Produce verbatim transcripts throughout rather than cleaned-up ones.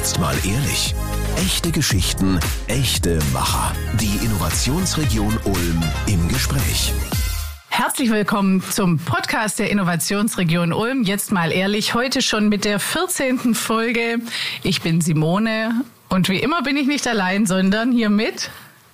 Jetzt mal ehrlich. Echte Geschichten, echte Macher. Die Innovationsregion Ulm im Gespräch. Herzlich willkommen zum Podcast der Innovationsregion Ulm. Jetzt mal ehrlich, heute schon mit der vierzehnten Folge. Ich bin Simone und wie immer bin ich nicht allein, sondern hier mit...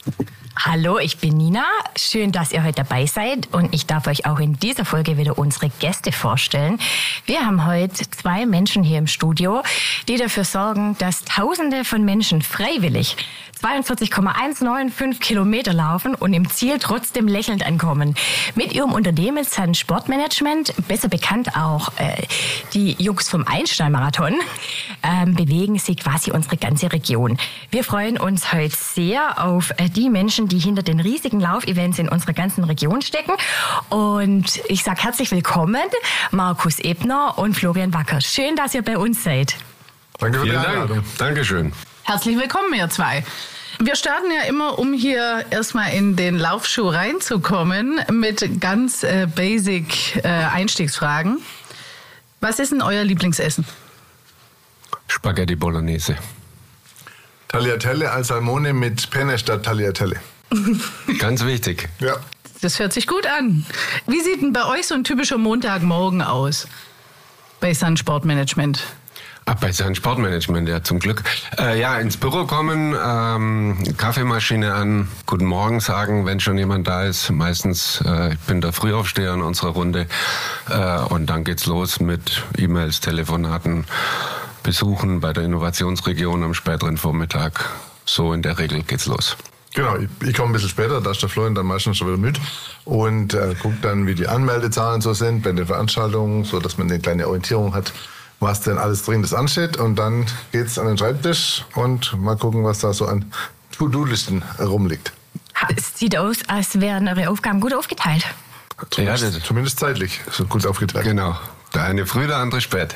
Hallo, ich bin Nina. Schön, dass ihr heute dabei seid und ich darf euch auch in dieser Folge wieder unsere Gäste vorstellen. Wir haben heute zwei Menschen hier im Studio, die dafür sorgen, dass Tausende von Menschen freiwillig zweiundvierzig Komma hundertfünfzehn Kilometer laufen und im Ziel trotzdem lächelnd ankommen. Mit ihrem Unternehmen Sun Sportmanagement, besser bekannt auch äh, die Jungs vom Einstein-Marathon, äh, bewegen sie quasi unsere ganze Region. Wir freuen uns heute sehr auf äh, die Menschen, die hinter den riesigen Laufevents in unserer ganzen Region stecken. Und ich sage herzlich willkommen, Markus Ebner und Florian Wacker. Schön, dass ihr bei uns seid. Danke für die Vielen Einladung. Dank. Dankeschön. Herzlich willkommen, ihr zwei. Wir starten ja immer, um hier erstmal in den Laufschuh reinzukommen, mit ganz äh, basic äh, Einstiegsfragen. Was ist denn euer Lieblingsessen? Spaghetti Bolognese. Tagliatelle al Salmone mit Penne statt Tagliatelle. Ganz wichtig. Ja. Das hört sich gut an. Wie sieht denn bei euch so ein typischer Montagmorgen aus bei Sun Sportmanagement? Ach, bei Sun Sportmanagement, ja, zum Glück. Äh, ja, ins Büro kommen, ähm, Kaffeemaschine an, guten Morgen sagen, wenn schon jemand da ist. Meistens, äh, ich bin der Frühaufsteher in unserer Runde. Äh, und dann geht's los mit E-Mails, Telefonaten, Besuchen bei der Innovationsregion am späteren Vormittag. So in der Regel geht's los. Genau, ich, ich komme ein bisschen später, da ist der Florian dann meistens schon wieder mit und äh, guckt dann, wie die Anmeldezahlen so sind bei den Veranstaltungen, so dass man eine kleine Orientierung hat, was denn alles Dringendes ansteht. Und dann geht's an den Schreibtisch und mal gucken, was da so an To-Do-Listen rumliegt. Es sieht aus, als wären eure Aufgaben gut aufgeteilt. Zumindest, Ja, das- zumindest zeitlich so gut aufgeteilt. Genau. Der eine früh, der andere spät.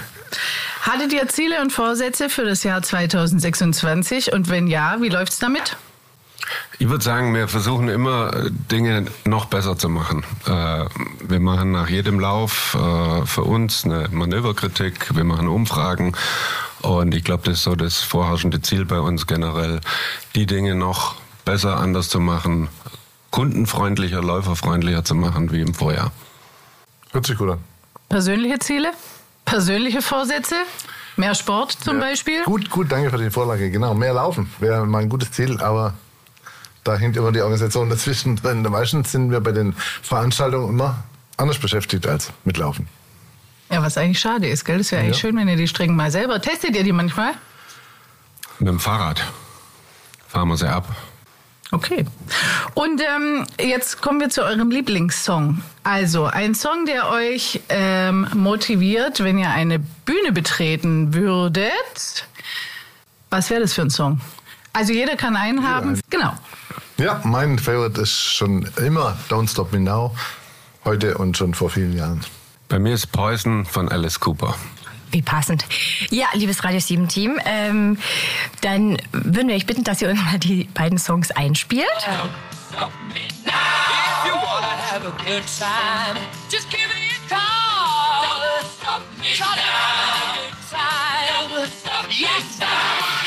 Hattet ihr Ziele und Vorsätze für das Jahr zweitausendsechsundzwanzig? Und wenn ja, wie läuft's damit? Ich würde sagen, wir versuchen immer, Dinge noch besser zu machen. Äh, wir machen nach jedem Lauf äh, für uns eine Manöverkritik, wir machen Umfragen und ich glaube, das ist so das vorherrschende Ziel bei uns generell, die Dinge noch besser, anders zu machen, kundenfreundlicher, läuferfreundlicher zu machen wie im Vorjahr. Hört sich gut an. Persönliche Ziele? Persönliche Vorsätze? Mehr Sport zum Ja. Beispiel? Gut, gut, danke für die Vorlage. Genau, mehr laufen wäre mein gutes Ziel, aber da hängt immer die Organisation dazwischen drin. Meistens sind wir bei den Veranstaltungen immer anders beschäftigt als mit Laufen. Ja, was eigentlich schade ist, gell? Das wäre eigentlich Ja. schön, wenn ihr die Strecken mal selber... Testet ihr die manchmal? Mit dem Fahrrad fahren wir sie ab. Okay. Und ähm, jetzt kommen wir zu eurem Lieblingssong. Also ein Song, der euch ähm, motiviert, wenn ihr eine Bühne betreten würdet. Was wäre das für ein Song? Also jeder kann einen haben. einen. Genau. Ja, mein Favorite ist schon immer Don't Stop Me Now. Heute und schon vor vielen Jahren. Bei mir ist Poison von Alice Cooper. Wie passend. Ja, liebes Radio sieben Team, ähm, dann würden wir euch bitten, dass ihr uns mal die beiden Songs einspielt. Stop me now. If you wanna have a good time, just give me a call. Don't stop me Try now. To have a good time. Don't stop me yes, now.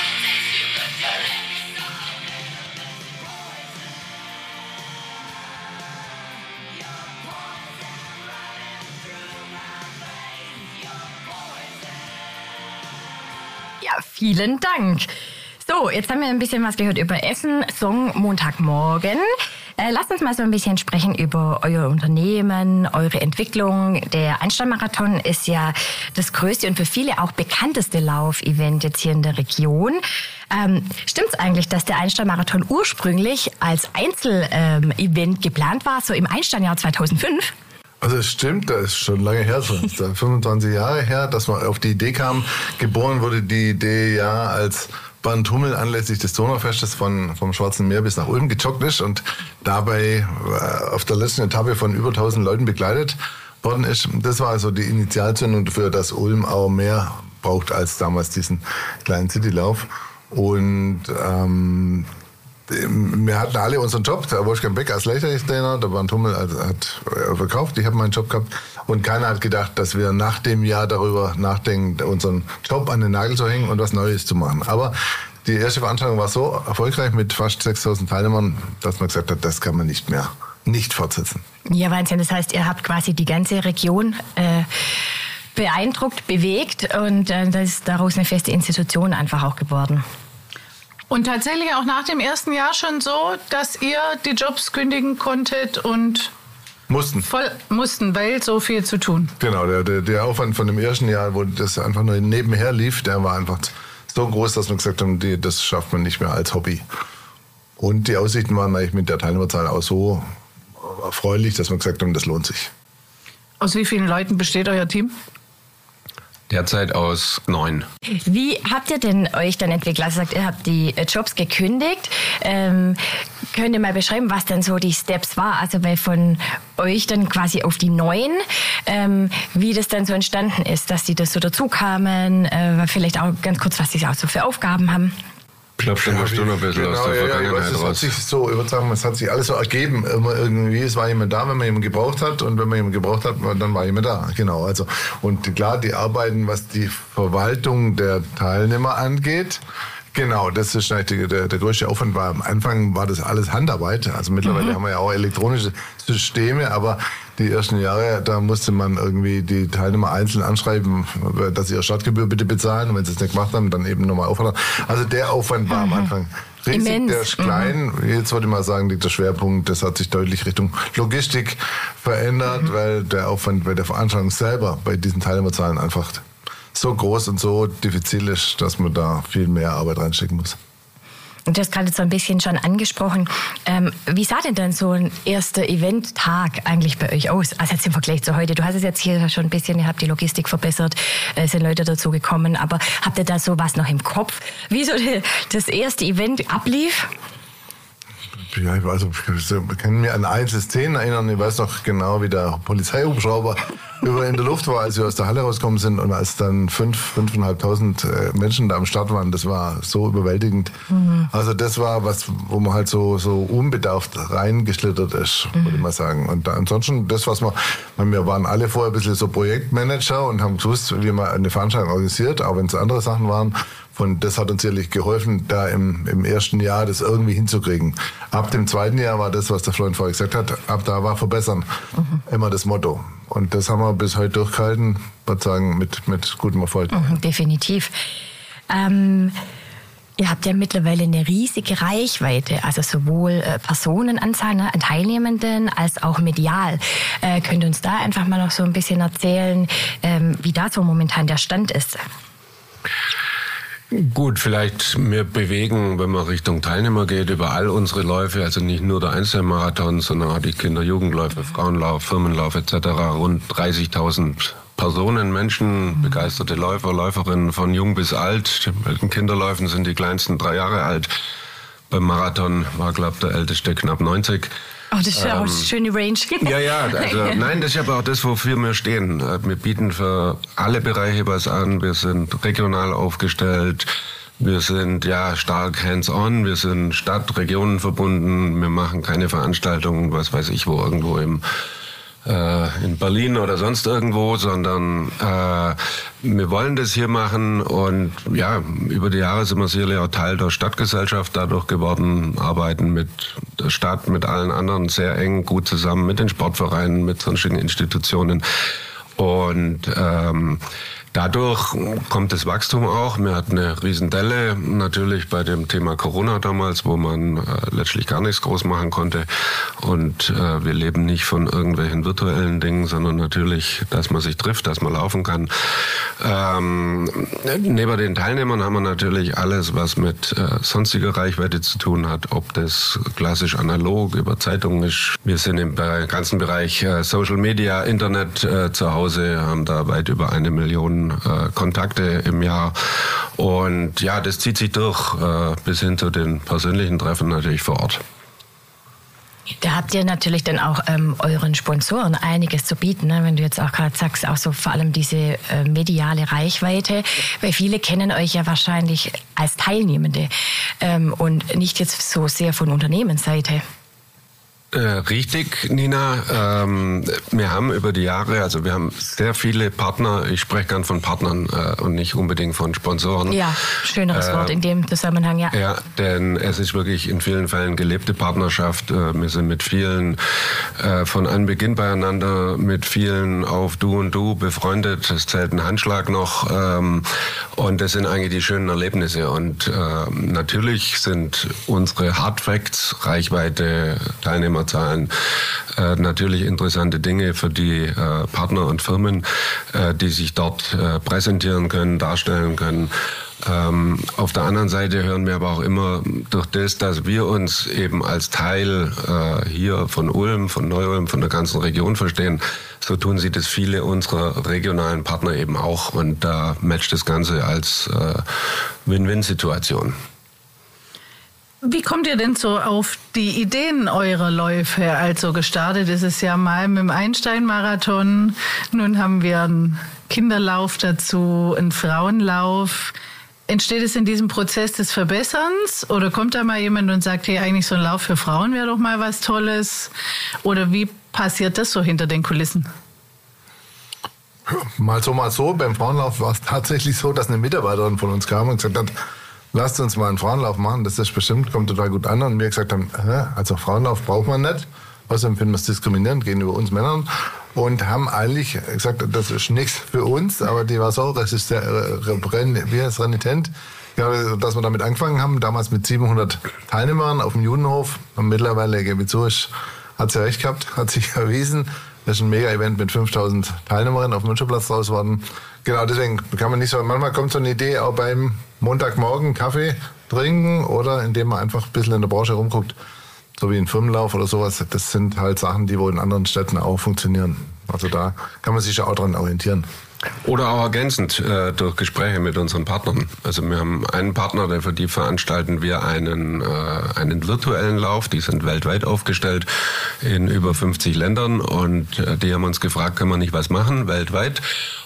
Ja, vielen Dank. So, jetzt haben wir ein bisschen was gehört über Essen, Song, Montagmorgen. Äh, lasst uns mal so ein bisschen sprechen über euer Unternehmen, eure Entwicklung. Der Einstein-Marathon ist ja das größte und für viele auch bekannteste Laufevent jetzt hier in der Region. Ähm, Stimmt's eigentlich, dass der Einstein-Marathon ursprünglich als Einzel-Event ähm, geplant war, so im Einstein-Jahr zweitausendfünf? Also es stimmt, das ist schon lange her, so ist da fünfundzwanzig Jahre her, dass man auf die Idee kam. Geboren wurde die Idee ja, als Bernd Hummel anlässlich des Donaufestes von, vom Schwarzen Meer bis nach Ulm gejoggt ist und dabei äh, auf der letzten Etappe von über tausend Leuten begleitet worden ist. Das war also die Initialzündung dafür, dass Ulm auch mehr braucht als damals diesen kleinen Citylauf. Und ähm, wir hatten alle unseren Job. Der Wolfgang Beck als Leichtathletiktrainer, der Bernd Hummel hat verkauft. Ich habe meinen Job gehabt. Und keiner hat gedacht, dass wir nach dem Jahr darüber nachdenken, unseren Job an den Nagel zu hängen und was Neues zu machen. Aber die erste Veranstaltung war so erfolgreich mit fast sechstausend Teilnehmern, dass man gesagt hat, das kann man nicht mehr nicht fortsetzen. Ja, Wahnsinn. Das heißt, ihr habt quasi die ganze Region äh, beeindruckt, bewegt und äh, das ist daraus eine feste Institution einfach auch geworden. Und tatsächlich auch nach dem ersten Jahr schon so, dass ihr die Jobs kündigen konntet und mussten. Voll mussten, weil so viel zu tun. Genau, der, der, der Aufwand von dem ersten Jahr, wo das einfach nur nebenher lief, der war einfach so groß, dass wir gesagt haben, die, das schafft man nicht mehr als Hobby. Und die Aussichten waren eigentlich mit der Teilnehmerzahl auch so erfreulich, dass wir gesagt haben, das lohnt sich. Aus wie vielen Leuten besteht euer Team? Derzeit aus neun. Wie habt ihr denn euch dann entwickelt? Also sagt, ihr habt die Jobs gekündigt. Ähm, könnt ihr mal beschreiben, was dann so die Steps war? Also weil von euch dann quasi auf die neuen, ähm, wie das dann so entstanden ist, dass die das so dazu kamen, äh, vielleicht auch ganz kurz, was die auch so für Aufgaben haben. Klopft ja, du noch ein bisschen genau, aus der ja, Vergangenheit ja, es raus. hat sich so, ich würde sagen, es hat sich alles so ergeben. Immer irgendwie, es war jemand da, wenn man jemanden gebraucht hat, und wenn man jemanden gebraucht hat, dann war jemand da. Genau. Also, und klar, die arbeiten, was die Verwaltung der Teilnehmer angeht. Genau, das ist eigentlich der, der größte Aufwand. War am Anfang war das alles Handarbeit. Also mittlerweile mhm. haben wir ja auch elektronische Systeme, aber die ersten Jahre, da musste man irgendwie die Teilnehmer einzeln anschreiben, dass sie ihre Stadtgebühr bitte bezahlen. Und wenn sie es nicht gemacht haben, dann eben nochmal auffordern. Also der Aufwand war mhm. am Anfang riesig, immens. Der ist klein. Mhm. Jetzt würde ich mal sagen, liegt der Schwerpunkt, das hat sich deutlich Richtung Logistik verändert, mhm. weil der Aufwand bei der Veranstaltung selber bei diesen Teilnehmerzahlen einfach so groß und so diffizil ist, dass man da viel mehr Arbeit reinstecken muss. Und du hast gerade so ein bisschen schon angesprochen. Ähm, wie sah denn dann so ein erster Eventtag eigentlich bei euch aus? Also jetzt im Vergleich zu heute. Du hast es jetzt hier schon ein bisschen, ihr habt die Logistik verbessert, es sind Leute dazu gekommen, aber habt ihr da so was noch im Kopf? Wie so das erste Event ablief? Ja, also, ich kann mich an einzelne Szenen erinnern. Ich weiß noch genau, wie der Polizeihubschrauber über in der Luft war, als wir aus der Halle rausgekommen sind und als dann fünf, fünfeinhalbtausend Menschen da am Start waren. Das war so überwältigend. Mhm. Also das war was, wo man halt so, so unbedarft reingeschlittert ist, mhm. würde ich mal sagen. Und da, ansonsten, das, was wir, wir waren alle vorher ein bisschen so Projektmanager und haben gewusst, wie man eine Veranstaltung organisiert, auch wenn es andere Sachen waren. Und das hat uns sicherlich geholfen, da im, im ersten Jahr das irgendwie hinzukriegen. Ab dem zweiten Jahr war das, was der Florian vorher gesagt hat, ab da war verbessern mhm. immer das Motto. Und das haben wir bis heute durchgehalten, würde sagen, mit, mit gutem Erfolg. Mhm, definitiv. Ähm, ihr habt ja mittlerweile eine riesige Reichweite, also sowohl äh, Personenanzahl ne, an Teilnehmenden als auch medial. Äh, könnt ihr uns da einfach mal noch so ein bisschen erzählen, ähm, wie da so momentan der Stand ist? Gut, vielleicht wir bewegen, wenn man Richtung Teilnehmer geht, über all unsere Läufe, also nicht nur der Einzelmarathon, sondern auch die Kinder-Jugendläufe, Frauenlauf, Firmenlauf et cetera, rund dreißigtausend Personen, Menschen, begeisterte Läufer, Läuferinnen von jung bis alt. Bei den Kinderläufen sind die kleinsten drei Jahre alt. Beim Marathon war, glaube ich, der älteste knapp neunzig. Oh, das ist ja ähm, auch eine schöne Range. Ja, ja, also nein, das ist aber auch das, wofür wir stehen. Wir bieten für alle Bereiche was an. Wir sind regional aufgestellt. Wir sind ja stark hands-on. Wir sind Stadt, Regionen verbunden. Wir machen keine Veranstaltungen, was weiß ich wo, irgendwo im äh, in Berlin oder sonst irgendwo, sondern äh, wir wollen das hier machen und ja, über die Jahre sind wir sicherlich auch Teil der Stadtgesellschaft dadurch geworden, arbeiten mit der Stadt, mit allen anderen sehr eng, gut zusammen, mit den Sportvereinen, mit sonstigen Institutionen und ähm, dadurch kommt das Wachstum auch. Wir hatten eine Riesendelle, natürlich bei dem Thema Corona damals, wo man äh, letztlich gar nichts groß machen konnte. Und äh, wir leben nicht von irgendwelchen virtuellen Dingen, sondern natürlich, dass man sich trifft, dass man laufen kann. Ähm, neben den Teilnehmern haben wir natürlich alles, was mit äh, sonstiger Reichweite zu tun hat, ob das klassisch analog über Zeitungen ist. Wir sind im ganzen Bereich äh, Social Media, Internet äh, zu Hause, haben da weit über eine Million Kontakte im Jahr und ja, das zieht sich durch äh, bis hin zu den persönlichen Treffen natürlich vor Ort. Da habt ihr natürlich dann auch ähm, euren Sponsoren einiges zu bieten, ne? Wenn du jetzt auch gerade sagst, auch so vor allem diese äh, mediale Reichweite, weil viele kennen euch ja wahrscheinlich als Teilnehmende ähm, und nicht jetzt so sehr von Unternehmensseite. Äh, richtig, Nina. Ähm, wir haben über die Jahre, also wir haben sehr viele Partner, ich spreche gern von Partnern äh, und nicht unbedingt von Sponsoren. Ja, schöneres äh, Wort in dem Zusammenhang, ja. Ja, denn es ist wirklich in vielen Fällen gelebte Partnerschaft. Äh, wir sind mit vielen äh, von Anbeginn beieinander, mit vielen auf Du und Du befreundet. Es zählt ein Handschlag noch ähm, und das sind eigentlich die schönen Erlebnisse. Und äh, natürlich sind unsere Hard Facts, Reichweite, Teilnehmer, Zahlen, äh, natürlich interessante Dinge für die äh, Partner und Firmen, äh, die sich dort äh, präsentieren können, darstellen können. Ähm, auf der anderen Seite hören wir aber auch immer durch das, dass wir uns eben als Teil äh, hier von Ulm, von Neu-Ulm, von der ganzen Region verstehen, so tun sie das viele unserer regionalen Partner eben auch und da äh, matcht das Ganze als äh, Win-Win-Situation. Wie kommt ihr denn so auf die Ideen eurer Läufe? Also gestartet ist es ja mal mit dem Einstein-Marathon. Nun haben wir einen Kinderlauf dazu, einen Frauenlauf. Entsteht es in diesem Prozess des Verbesserns? Oder kommt da mal jemand und sagt, hey, eigentlich so ein Lauf für Frauen wäre doch mal was Tolles? Oder wie passiert das so hinter den Kulissen? Mal so, mal so. Beim Frauenlauf war es tatsächlich so, dass eine Mitarbeiterin von uns kam und gesagt hat, lasst uns mal einen Frauenlauf machen, das ist bestimmt, kommt total gut an. Und wir gesagt haben, also Frauenlauf braucht man nicht. Außerdem finden wir es diskriminierend gegenüber uns Männern. Und haben eigentlich gesagt, das ist nichts für uns, aber die war so resistent, wie heißt renitent, ja, dass wir damit angefangen haben, damals mit siebenhundert Teilnehmern auf dem Judenhof. Und mittlerweile, gebe ich zu, hat sie recht gehabt, hat sich erwiesen. Das ist ein Mega-Event mit fünftausend Teilnehmerinnen auf dem Münsterplatz draus worden. Genau, deswegen kann man nicht so, manchmal kommt so eine Idee auch beim Montagmorgen Kaffee trinken oder indem man einfach ein bisschen in der Branche rumguckt, so wie ein Firmenlauf oder sowas. Das sind halt Sachen, die wohl in anderen Städten auch funktionieren. Also da kann man sich ja auch dran orientieren. Oder auch ergänzend äh, durch Gespräche mit unseren Partnern. Also wir haben einen Partner, der für die veranstalten wir einen, äh, einen virtuellen Lauf. Die sind weltweit aufgestellt in über fünfzig Ländern und äh, die haben uns gefragt, können wir nicht was machen weltweit?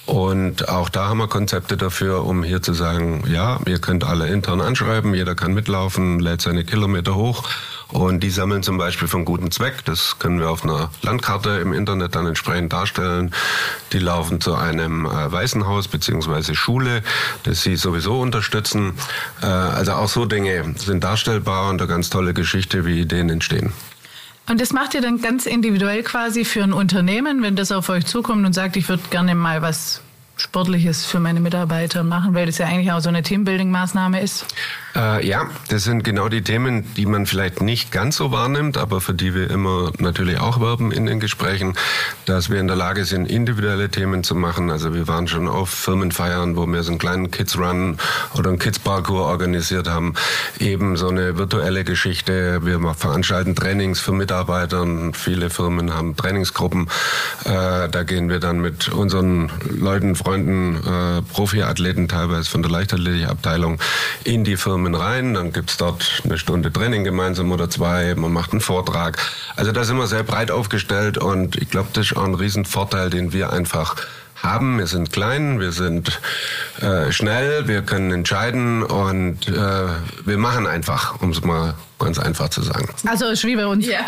Und auch da haben wir Konzepte dafür, um hier zu sagen, ja, ihr könnt alle intern anschreiben, jeder kann mitlaufen, lädt seine Kilometer hoch. Und die sammeln zum Beispiel für einen guten Zweck. Das können wir auf einer Landkarte im Internet dann entsprechend darstellen. Die laufen zu einem äh, Waisenhaus bzw. Schule, das sie sowieso unterstützen. Äh, also auch so Dinge sind darstellbar und eine ganz tolle Geschichte, wie Ideen entstehen. Und das macht ihr dann ganz individuell quasi für ein Unternehmen, wenn das auf euch zukommt und sagt, ich würde gerne mal was Sportliches für meine Mitarbeiter machen, weil das ja eigentlich auch so eine Teambuilding-Maßnahme ist? Äh, ja, das sind genau die Themen, die man vielleicht nicht ganz so wahrnimmt, aber für die wir immer natürlich auch werben in den Gesprächen, dass wir in der Lage sind, individuelle Themen zu machen. Also wir waren schon auf Firmenfeiern, wo wir so einen kleinen Kids-Run oder einen Kids-Parkour organisiert haben. Eben so eine virtuelle Geschichte. Wir veranstalten Trainings für Mitarbeiter. Viele Firmen haben Trainingsgruppen. Äh, da gehen wir dann mit unseren Leuten, Freunden, äh, Profiathleten teilweise von der Leichtathletikabteilung in die Firmen rein. Dann gibt's dort eine Stunde Training gemeinsam oder zwei. Man macht einen Vortrag. Also da sind wir sehr breit aufgestellt und ich glaube, das ist auch ein Riesenvorteil, den wir einfach haben. Wir sind klein, wir sind äh, schnell, wir können entscheiden und äh, wir machen einfach, um es mal ganz einfach zu sagen. Also ist wie bei uns. Ja.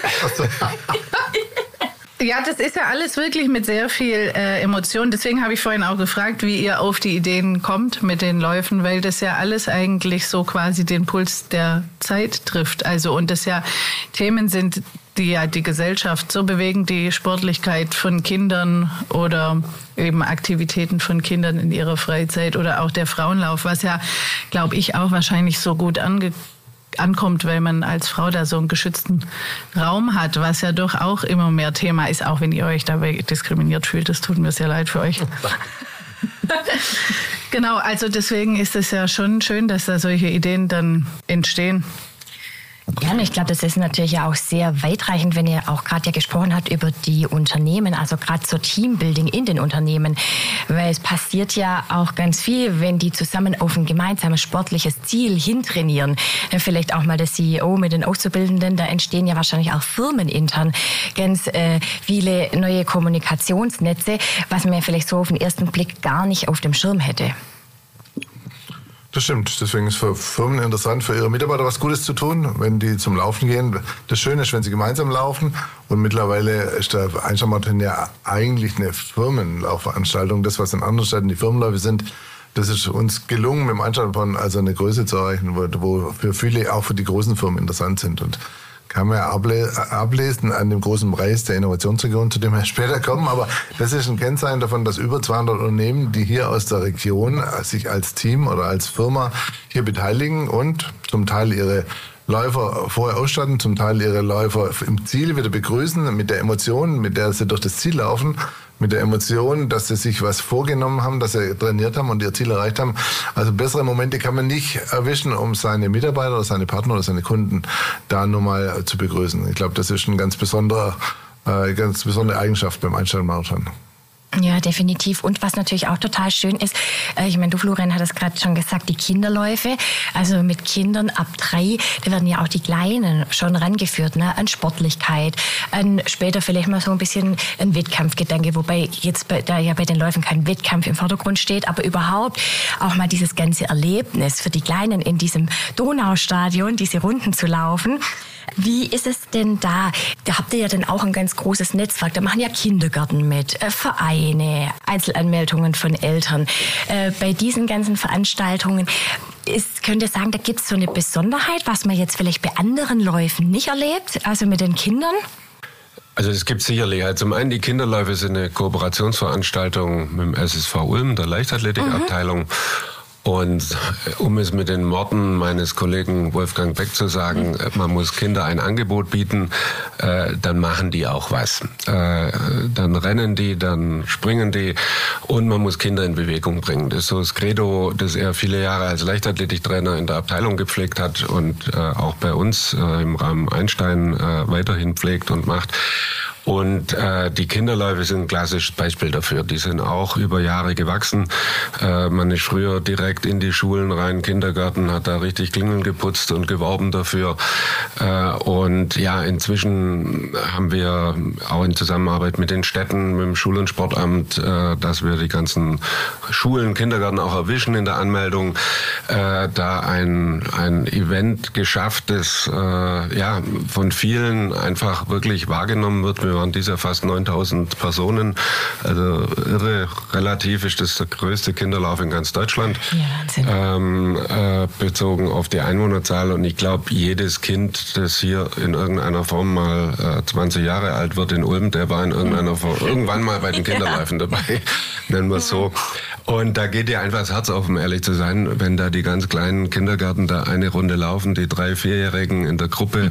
Ja, das ist ja alles wirklich mit sehr viel äh, Emotion. Deswegen habe ich vorhin auch gefragt, wie ihr auf die Ideen kommt mit den Läufen, weil das ja alles eigentlich so quasi den Puls der Zeit trifft. Also und das ja Themen sind, die ja die Gesellschaft so bewegen, die Sportlichkeit von Kindern oder eben Aktivitäten von Kindern in ihrer Freizeit oder auch der Frauenlauf, was ja, glaube ich, auch wahrscheinlich so gut angekommen ankommt, weil man als Frau da so einen geschützten Raum hat, was ja doch auch immer mehr Thema ist, auch wenn ihr euch dabei diskriminiert fühlt. Das tut mir sehr leid für euch. Genau, also deswegen ist es ja schon schön, dass da solche Ideen dann entstehen. Ja, und ich glaube, das ist natürlich ja auch sehr weitreichend, wenn ihr auch gerade ja gesprochen habt über die Unternehmen, also gerade zur Teambuilding in den Unternehmen, weil es passiert ja auch ganz viel, wenn die zusammen auf ein gemeinsames sportliches Ziel hintrainieren. Vielleicht auch mal der C E O mit den Auszubildenden, da entstehen ja wahrscheinlich auch firmenintern ganz äh, viele neue Kommunikationsnetze, was man ja vielleicht so auf den ersten Blick gar nicht auf dem Schirm hätte. Das stimmt. Deswegen ist für Firmen interessant, für ihre Mitarbeiter was Gutes zu tun, wenn die zum Laufen gehen. Das Schöne ist, wenn sie gemeinsam laufen. Und mittlerweile ist der Einsteinmarathon ja eigentlich eine Firmenlaufveranstaltung. Das, was in anderen Städten die Firmenläufe sind, das ist uns gelungen, mit dem Einsteinmarathon also eine Größe zu erreichen, wo, wo für viele, auch für die großen Firmen interessant sind. Und kann man ja ablesen an dem großen Preis der Innovationsregion, zu dem wir später kommen. Aber das ist ein Kennzeichen davon, dass über zweihundert Unternehmen, die hier aus der Region sich als Team oder als Firma hier beteiligen und zum Teil ihre Läufer vorher ausstatten, zum Teil ihre Läufer im Ziel wieder begrüßen, mit der Emotion, mit der sie durch das Ziel laufen, mit der Emotion, dass sie sich was vorgenommen haben, dass sie trainiert haben und ihr Ziel erreicht haben. Also bessere Momente kann man nicht erwischen, um seine Mitarbeiter oder seine Partner oder seine Kunden da nur mal zu begrüßen. Ich glaube, das ist eine ganz besondere, äh, ganz besondere Eigenschaft beim Einsteinmarathon. Ja, definitiv. Und was natürlich auch total schön ist, äh, ich meine, du, Florian, hat es gerade schon gesagt, die Kinderläufe, also mit Kindern ab drei, da werden ja auch die Kleinen schon rangeführt, ne, an Sportlichkeit, an später vielleicht mal so ein bisschen ein Wettkampfgedanke, wobei jetzt bei, da ja bei den Läufen kein Wettkampf im Vordergrund steht, aber überhaupt auch mal dieses ganze Erlebnis für die Kleinen in diesem Donaustadion, diese Runden zu laufen. Wie ist es denn da? Da habt ihr ja dann auch ein ganz großes Netzwerk. Da machen ja Kindergärten mit, äh, Vereine, Einzelanmeldungen von Eltern. Äh, bei diesen ganzen Veranstaltungen ist, könnt ihr sagen, da gibt es so eine Besonderheit, was man jetzt vielleicht bei anderen Läufen nicht erlebt, also mit den Kindern? Also es gibt sicherlich, also zum einen die Kinderläufe sind eine Kooperationsveranstaltung mit dem S S V Ulm, der Leichtathletikabteilung. Mhm. Und um es mit den Worten meines Kollegen Wolfgang Beck zu sagen, man muss Kinder ein Angebot bieten, äh, dann machen die auch was. Äh, dann rennen die, dann springen die und man muss Kinder in Bewegung bringen. Das ist so das Credo, das er viele Jahre als Leichtathletiktrainer in der Abteilung gepflegt hat und äh, auch bei uns äh, im Rahmen Einstein äh, weiterhin pflegt und macht. Und äh, die Kinderläufe sind ein klassisches Beispiel dafür. Die sind auch über Jahre gewachsen. Äh, man ist früher direkt in die Schulen rein, Kindergarten, hat da richtig Klingeln geputzt und geworben dafür. Äh, und ja, inzwischen haben wir auch in Zusammenarbeit mit den Städten, mit dem Schul- und Sportamt, äh, dass wir die ganzen Schulen, Kindergarten auch erwischen in der Anmeldung, äh, da ein, ein Event geschafft, das äh, ja, von vielen einfach wirklich wahrgenommen wird. Wir waren dieses Jahr fast neuntausend Personen. Also irre, relativ ist das der größte Kinderlauf in ganz Deutschland. Ja, ähm, äh, bezogen auf die Einwohnerzahl. Und ich glaube, jedes Kind, das hier in irgendeiner Form mal äh, zwanzig Jahre alt wird in Ulm, der war in irgendeiner Form irgendwann mal bei den Kinderläufen dabei, nennen wir es so. Und da geht dir einfach das Herz auf, um ehrlich zu sein, wenn da die ganz kleinen Kindergärten da eine Runde laufen, die drei-, vierjährigen in der Gruppe.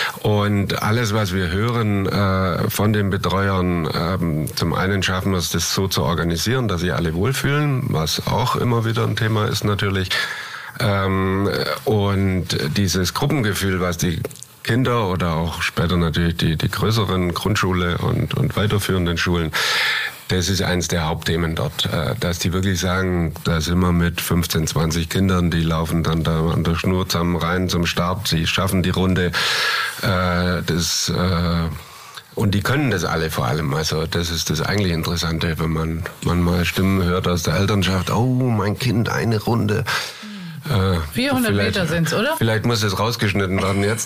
Und alles, was wir hören äh, von den Betreuern, ähm, zum einen schaffen wir es, das so zu organisieren, dass sich alle wohlfühlen, was auch immer wieder ein Thema ist natürlich. Ähm, und dieses Gruppengefühl, was die Kinder oder auch später natürlich die, die größeren Grundschule und, und weiterführenden Schulen, das ist eines der Hauptthemen dort, dass die wirklich sagen, da sind wir mit fünfzehn, zwanzig Kindern, die laufen dann da an der Schnur zusammen rein zum Start, sie schaffen die Runde, das, und die können das alle vor allem, also das ist das eigentlich Interessante, wenn man, man mal Stimmen hört aus der Elternschaft, oh, mein Kind, eine Runde. Äh, vierhundert Meter sind's, oder? Vielleicht muss es rausgeschnitten werden jetzt.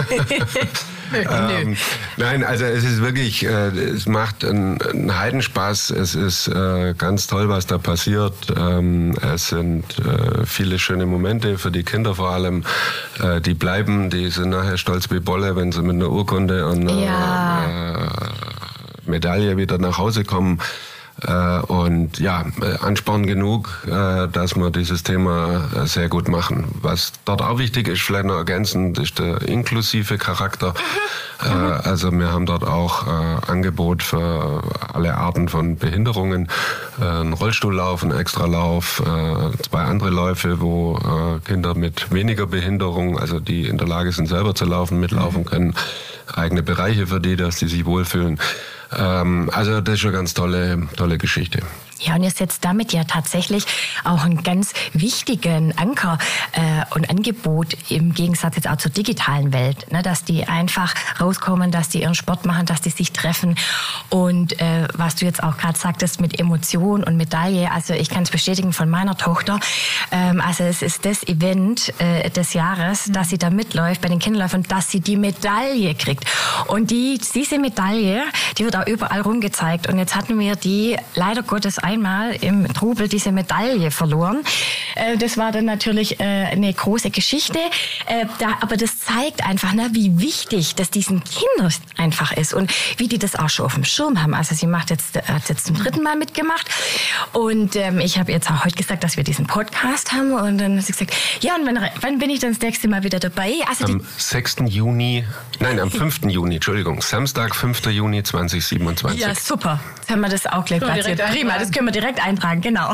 ähm, nein, also es ist wirklich, äh, es macht einen, einen Heidenspaß. Es ist äh, ganz toll, was da passiert. Ähm, es sind äh, viele schöne Momente für die Kinder vor allem. Äh, die bleiben, die sind nachher stolz wie Bolle, wenn sie mit einer Urkunde und einer ja. äh, Medaille wieder nach Hause kommen. Und ja, Ansporn genug, dass wir dieses Thema sehr gut machen. Was dort auch wichtig ist, vielleicht noch ergänzend, ist der inklusive Charakter. Mhm. Also wir haben dort auch Angebot für alle Arten von Behinderungen. Ein Rollstuhllauf, ein Extralauf, zwei andere Läufe, wo Kinder mit weniger Behinderung, also die in der Lage sind, selber zu laufen, mitlaufen können. Eigene Bereiche für die, dass die sich wohlfühlen. Also das ist eine ganz tolle, tolle Geschichte. Ja, und ihr setzt damit ja tatsächlich auch einen ganz wichtigen Anker äh, und Angebot im Gegensatz jetzt auch zur digitalen Welt, ne, dass die einfach rauskommen, dass die ihren Sport machen, dass die sich treffen und äh, was du jetzt auch gerade sagtest mit Emotion und Medaille, also ich kann es bestätigen von meiner Tochter, ähm, also es ist das Event äh, des Jahres, dass sie da mitläuft bei den Kinderläufen, dass sie die Medaille kriegt und die, diese Medaille, die wird auch überall rumgezeigt und jetzt hatten wir die leider Gottes einmal im Trubel diese Medaille verloren. Äh, das war dann natürlich äh, eine große Geschichte. Äh, da, aber das zeigt einfach, ne, wie wichtig das diesen Kindern einfach ist und wie die das auch schon auf dem Schirm haben. Also sie macht jetzt, hat jetzt zum dritten Mal mitgemacht und ähm, ich habe jetzt auch heute gesagt, dass wir diesen Podcast haben und dann hat sie gesagt, ja und wann, wann bin ich dann das nächste Mal wieder dabei? Also am sechsten Juni, nein, am fünften Juni, Entschuldigung, Samstag, fünften Juni zweitausendsiebenundzwanzig. Ja, super. Jetzt haben wir das auch gleich platziert. Prima, das können wir direkt eintragen, genau.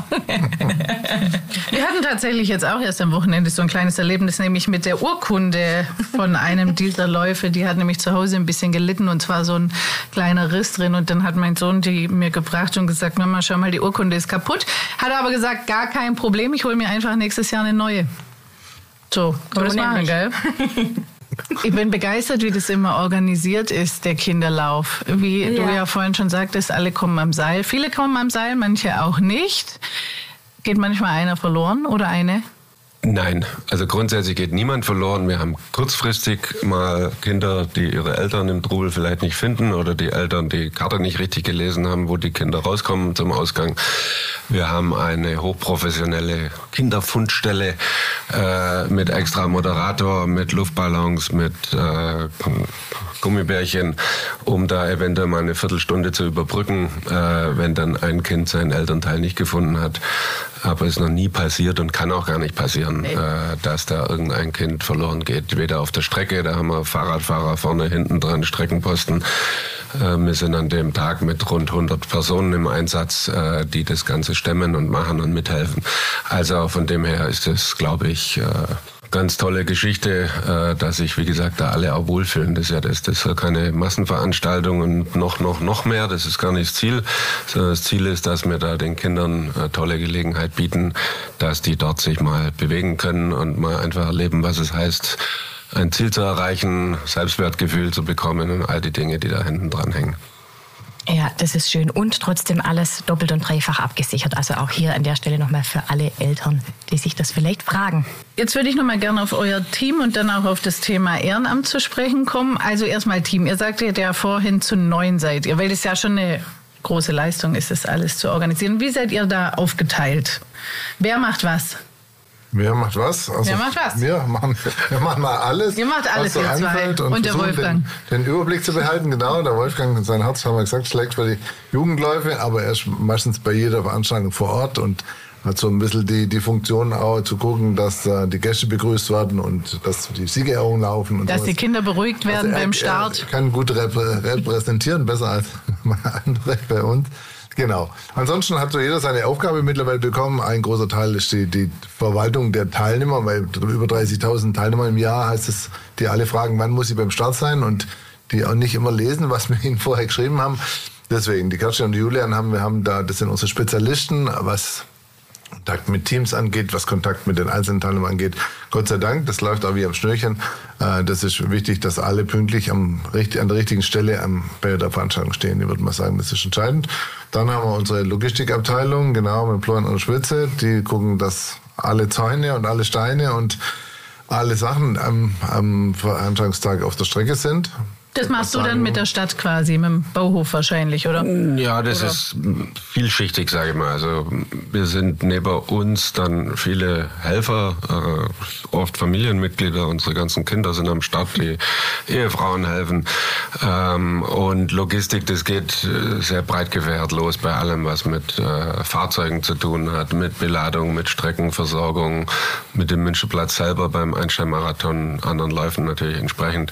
Wir hatten tatsächlich jetzt auch erst am Wochenende so ein kleines Erlebnis, nämlich mit der Urkunde von einem dieser Läufe. Die hat nämlich zu Hause ein bisschen gelitten und zwar so ein kleiner Riss drin. Und dann hat mein Sohn die mir gebracht und gesagt, Mama, schau mal, die Urkunde ist kaputt. Hat aber gesagt, gar kein Problem, ich hole mir einfach nächstes Jahr eine neue. So, kann man das machen, gell? Ich bin begeistert, wie das immer organisiert ist, der Kinderlauf. Wie ja. du ja vorhin schon sagtest, alle kommen am Seil. Viele kommen am Seil, manche auch nicht. Geht manchmal einer verloren oder eine? Nein, also grundsätzlich geht niemand verloren. Wir haben kurzfristig mal Kinder, die ihre Eltern im Trubel vielleicht nicht finden oder die Eltern die Karte nicht richtig gelesen haben, wo die Kinder rauskommen zum Ausgang. Wir haben eine hochprofessionelle Kinderfundstelle äh, mit extra Moderator, mit Luftballons, mit äh, Gummibärchen, um da eventuell mal eine Viertelstunde zu überbrücken, äh, wenn dann ein Kind seinen Elternteil nicht gefunden hat. Aber es ist noch nie passiert und kann auch gar nicht passieren, nee. äh, dass da irgendein Kind verloren geht. Weder auf der Strecke, da haben wir Fahrradfahrer vorne, hinten dran, Streckenposten. Äh, wir sind an dem Tag mit rund hundert Personen im Einsatz, äh, die das Ganze stemmen und machen und mithelfen. Also von dem her ist es, glaube ich, äh, ganz tolle Geschichte, äh, dass sich, wie gesagt, da alle auch wohlfühlen. Das ist ja das, das ist ja keine Massenveranstaltung und noch, noch, noch mehr. Das ist gar nicht das Ziel. Sondern das Ziel ist, dass wir da den Kindern eine tolle Gelegenheit bieten, dass die dort sich mal bewegen können und mal einfach erleben, was es heißt, ein Ziel zu erreichen, Selbstwertgefühl zu bekommen und all die Dinge, die da hinten dran hängen. Ja, das ist schön und trotzdem alles doppelt und dreifach abgesichert. Also auch hier an der Stelle nochmal für alle Eltern, die sich das vielleicht fragen. Jetzt würde ich nochmal gerne auf euer Team und dann auch auf das Thema Ehrenamt zu sprechen kommen. Also erstmal Team. Ihr sagtet ja vorhin, zu neun seid ihr, weil das ja schon eine große Leistung ist, das alles zu organisieren. Wie seid ihr da aufgeteilt? Wer macht was? Wer macht was? Also Wer macht was? Wir machen, wir machen mal alles. Ihr macht alles, was so ihr zwei. anfällt und, und der Wolfgang. Den, den Überblick zu behalten. Genau, der Wolfgang, sein Herz, haben wir gesagt, schlägt für die Jugendläufe, aber er ist meistens bei jeder Veranstaltung vor Ort und hat so ein bisschen die, die Funktion auch zu gucken, dass äh, die Gäste begrüßt werden und dass die Siegerehrungen laufen. Und dass sowas. Die Kinder beruhigt werden also er, beim Start. Er kann gut reprä- repräsentieren, besser als andere bei uns. Genau. Ansonsten hat so jeder seine Aufgabe mittlerweile bekommen. Ein großer Teil ist die, die Verwaltung der Teilnehmer, weil über dreißigtausend Teilnehmer im Jahr heißt es, die alle fragen, wann muss ich beim Start sein und die auch nicht immer lesen, was wir ihnen vorher geschrieben haben. Deswegen, die Katja und die Julian haben, wir haben da, das sind unsere Spezialisten, was Kontakt mit Teams angeht, was Kontakt mit den einzelnen Teilnehmern angeht. Gott sei Dank, das läuft auch wie am Schnürchen. Das ist wichtig, dass alle pünktlich am, an der richtigen Stelle am, bei der Veranstaltung stehen. Ich würde mal sagen, das ist entscheidend. Dann haben wir unsere Logistikabteilung, genau, mit Florian und Schwitze. Die gucken, dass alle Zäune und alle Steine und alle Sachen am, am Veranstaltungstag auf der Strecke sind. Das machst du dann mit der Stadt quasi, mit dem Bauhof wahrscheinlich, oder? Ja, das oder? ist vielschichtig, sage ich mal. Also wir sind neben uns dann viele Helfer, äh, oft Familienmitglieder. Unsere ganzen Kinder sind am Start, die Ehefrauen helfen. Ähm, und Logistik, das geht sehr breit gefächert los bei allem, was mit äh, Fahrzeugen zu tun hat, mit Beladung, mit Streckenversorgung, mit dem Münchenplatz selber beim Einstein-Marathon, anderen Läufen natürlich entsprechend.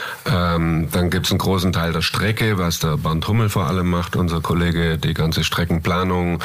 Ähm, dann gibt es einen großen Teil der Strecke, was der Bernd Hummel vor allem macht, unser Kollege, die ganze Streckenplanung,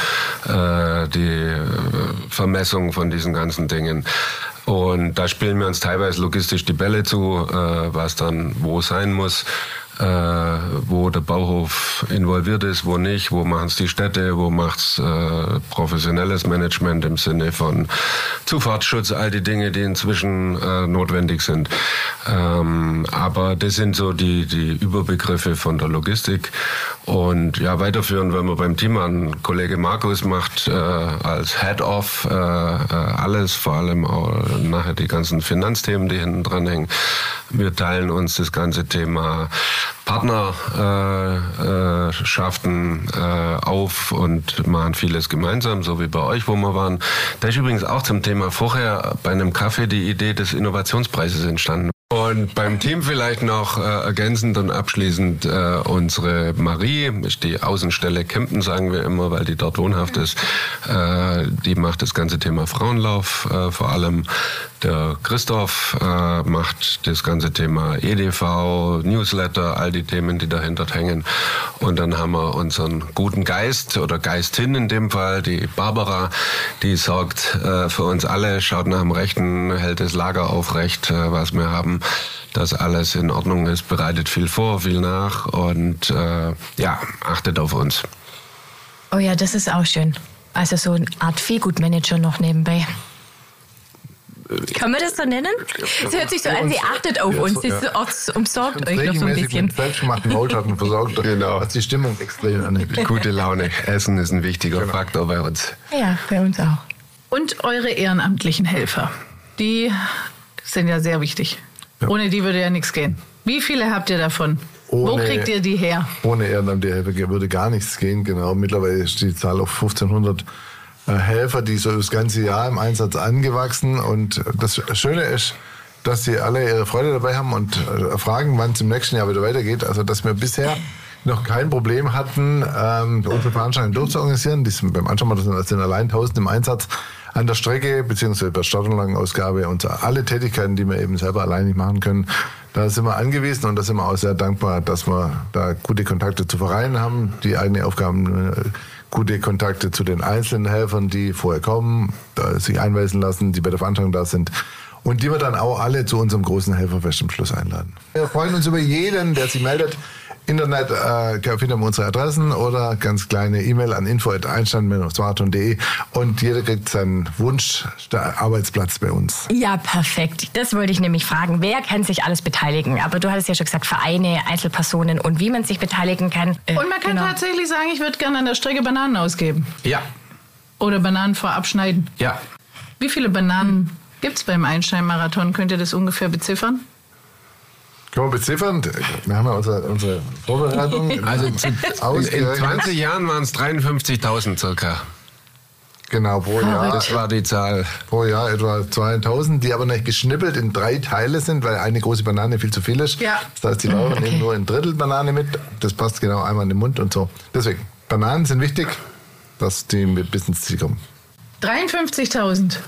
äh, die äh, Vermessung von diesen ganzen Dingen. Und da spielen wir uns teilweise logistisch die Bälle zu, äh, was dann wo sein muss. äh, wo der Bauhof involviert ist, wo nicht, wo machen es die Städte, wo macht es äh, professionelles Management im Sinne von Zufahrtsschutz, all die Dinge, die inzwischen äh, notwendig sind. Ähm, aber das sind so die, die Überbegriffe von der Logistik. Und ja, weiterführen, wenn wir beim Team an, Kollege Markus macht äh, als Head-Off äh, alles, vor allem auch nachher die ganzen Finanzthemen, die hinten dran hängen. Wir teilen uns das ganze Thema Partnerschaften äh, äh, auf und machen vieles gemeinsam, so wie bei euch, wo wir waren. Da ist übrigens auch zum Thema vorher bei einem Kaffee die Idee des Innovationspreises entstanden. Und beim Team vielleicht noch äh, ergänzend und abschließend äh, unsere Marie, ist die Außenstelle Kempten, sagen wir immer, weil die dort wohnhaft ist. Äh, die macht das ganze Thema Frauenlauf, äh, vor allem der Christoph äh, macht das ganze Thema E D V, Newsletter, all die Themen, die dahinter hängen. Und dann haben wir unseren guten Geist oder Geistin in dem Fall, die Barbara, die sorgt äh, für uns alle, schaut nach dem Rechten, hält das Lager aufrecht, äh, was wir haben, dass alles in Ordnung ist, bereitet viel vor, viel nach und äh, ja, achtet auf uns. Oh ja, das ist auch schön. Also so eine Art Feelgood-Manager noch nebenbei. Kann man das so nennen? Es hört sich so an, sie achtet auf uns. Sie ja. umsorgt euch noch so ein bisschen. Mit selbstgemachten Maultaschen versorgt, genau. Was die Stimmung extrem anhebt. Gute Laune. Essen ist ein wichtiger genau. Faktor bei uns. Ja, bei uns auch. Und eure ehrenamtlichen Helfer, die sind ja sehr wichtig. Ja. Ohne die würde ja nichts gehen. Wie viele habt ihr davon? Ohne, Wo kriegt ihr die her? Ohne ehrenamtliche Helfer würde gar nichts gehen. Genau. Mittlerweile ist die Zahl auf fünfzehnhundert Helfer, die so das ganze Jahr im Einsatz angewachsen. Und das Schöne ist, dass sie alle ihre Freude dabei haben und fragen, wann es im nächsten Jahr wieder weitergeht. Also, dass wir bisher noch kein Problem hatten, ähm, unsere Veranstaltungen durchzuorganisieren. Die sind beim Anschauungsmarathon sind allein tausend im Einsatz an der Strecke, beziehungsweise bei Start- und Langenausgabe und alle Tätigkeiten, die wir eben selber allein nicht machen können. Da sind wir angewiesen und da sind wir auch sehr dankbar, dass wir da gute Kontakte zu Vereinen haben, die eigene Aufgaben, gute Kontakte zu den einzelnen Helfern, die vorher kommen, sich einweisen lassen, die bei der Veranstaltung da sind und die wir dann auch alle zu unserem großen Helferfest am Schluss einladen. Wir freuen uns über jeden, der sich meldet. Internet äh, findet man unsere Adressen oder ganz kleine E-Mail an info at einstein marathon punkt de und jeder kriegt seinen Wunsch Arbeitsplatz bei uns. Ja, perfekt. Das wollte ich nämlich fragen. Wer kann sich alles beteiligen? Aber du hattest ja schon gesagt, Vereine, Einzelpersonen und wie man sich beteiligen kann. Äh, und man kann genau. tatsächlich sagen, ich würde gerne an der Strecke Bananen ausgeben. Ja. Oder Bananen vorab schneiden. Ja. Wie viele Bananen gibt es beim Einstein-Marathon? Könnt ihr das ungefähr beziffern? Können wir beziffern? Wir haben ja unsere, unsere Vorbereitung. Also in zwanzig Jahren waren es dreiundfünfzigtausend circa. Genau, pro Jahr. Das war die Zahl. Pro Jahr etwa zweitausend, die aber nicht geschnippelt in drei Teile sind, weil eine große Banane viel zu viel ist. Ja. Das heißt, die Läufer okay. nehmen nur ein Drittel Banane mit. Das passt genau einmal in den Mund und so. Deswegen, Bananen sind wichtig, dass die bis ins Ziel kommen. dreiundfünfzigtausend.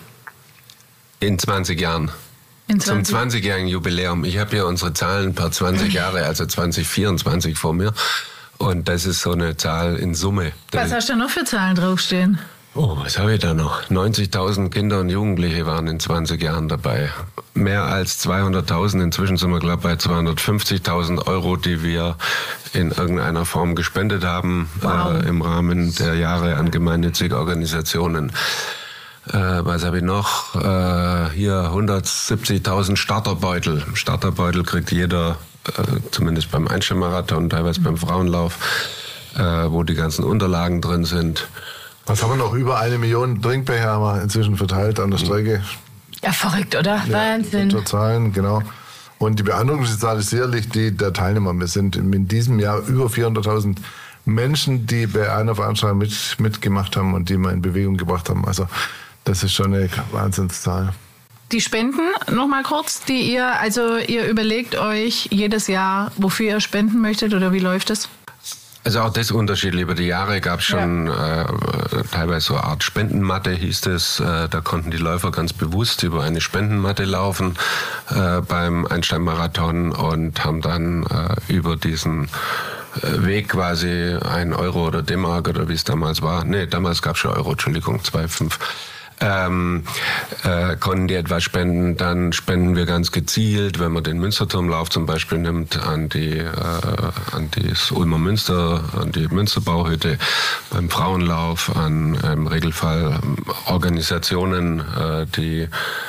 In zwanzig Jahren. Zum zwanzigjährigen Jubiläum. Ich habe hier unsere Zahlen per zwanzig Jahre, also zwanzig vierundzwanzig vor mir. Und das ist so eine Zahl in Summe. Was hast du noch für Zahlen draufstehen? Oh, was habe ich da noch? neunzigtausend Kinder und Jugendliche waren in zwanzig Jahren dabei. Mehr als zweihunderttausend. Inzwischen sind wir, glaube ich, bei zweihundertfünfzigtausend Euro, die wir in irgendeiner Form gespendet haben. Wow. Äh, im Rahmen der Jahre an gemeinnützige Organisationen. Äh, was habe ich noch? Äh, hier hundertsiebzigtausend Starterbeutel. Starterbeutel kriegt jeder, äh, zumindest beim Einstein-Marathon, teilweise mhm. beim Frauenlauf, äh, wo die ganzen Unterlagen drin sind. Was haben wir noch? Über eine Million Trinkbecher haben wir inzwischen verteilt an der Strecke. Ja, verrückt, oder? Ja, Wahnsinn. Zahlen, genau. Und die beeindruckendste Zahl ist sicherlich die der Teilnehmer. Wir sind in diesem Jahr über vierhunderttausend Menschen, die bei einer Veranstaltung mit, mitgemacht haben und die wir in Bewegung gebracht haben. Also das ist schon eine Wahnsinnszahl. Die Spenden, noch mal kurz, die ihr, also ihr überlegt euch jedes Jahr, wofür ihr spenden möchtet oder wie läuft es? Also auch das unterschiedlich. Über die Jahre gab es schon ja. äh, teilweise so eine Art Spendenmatte, hieß es. Äh, da konnten die Läufer ganz bewusst über eine Spendenmatte laufen äh, beim Einstein-Marathon und haben dann äh, über diesen Weg quasi ein Euro oder D-Mark oder wie es damals war. Nee, damals gab es schon Euro, Entschuldigung, zwei Komma fünf. ähm, äh, konnten die etwas spenden, dann spenden wir ganz gezielt, wenn man den Münsterturmlauf zum Beispiel nimmt, an die äh, an das Ulmer Münster, an die Münsterbauhütte, beim Frauenlauf, an im Regelfall Organisationen, äh, die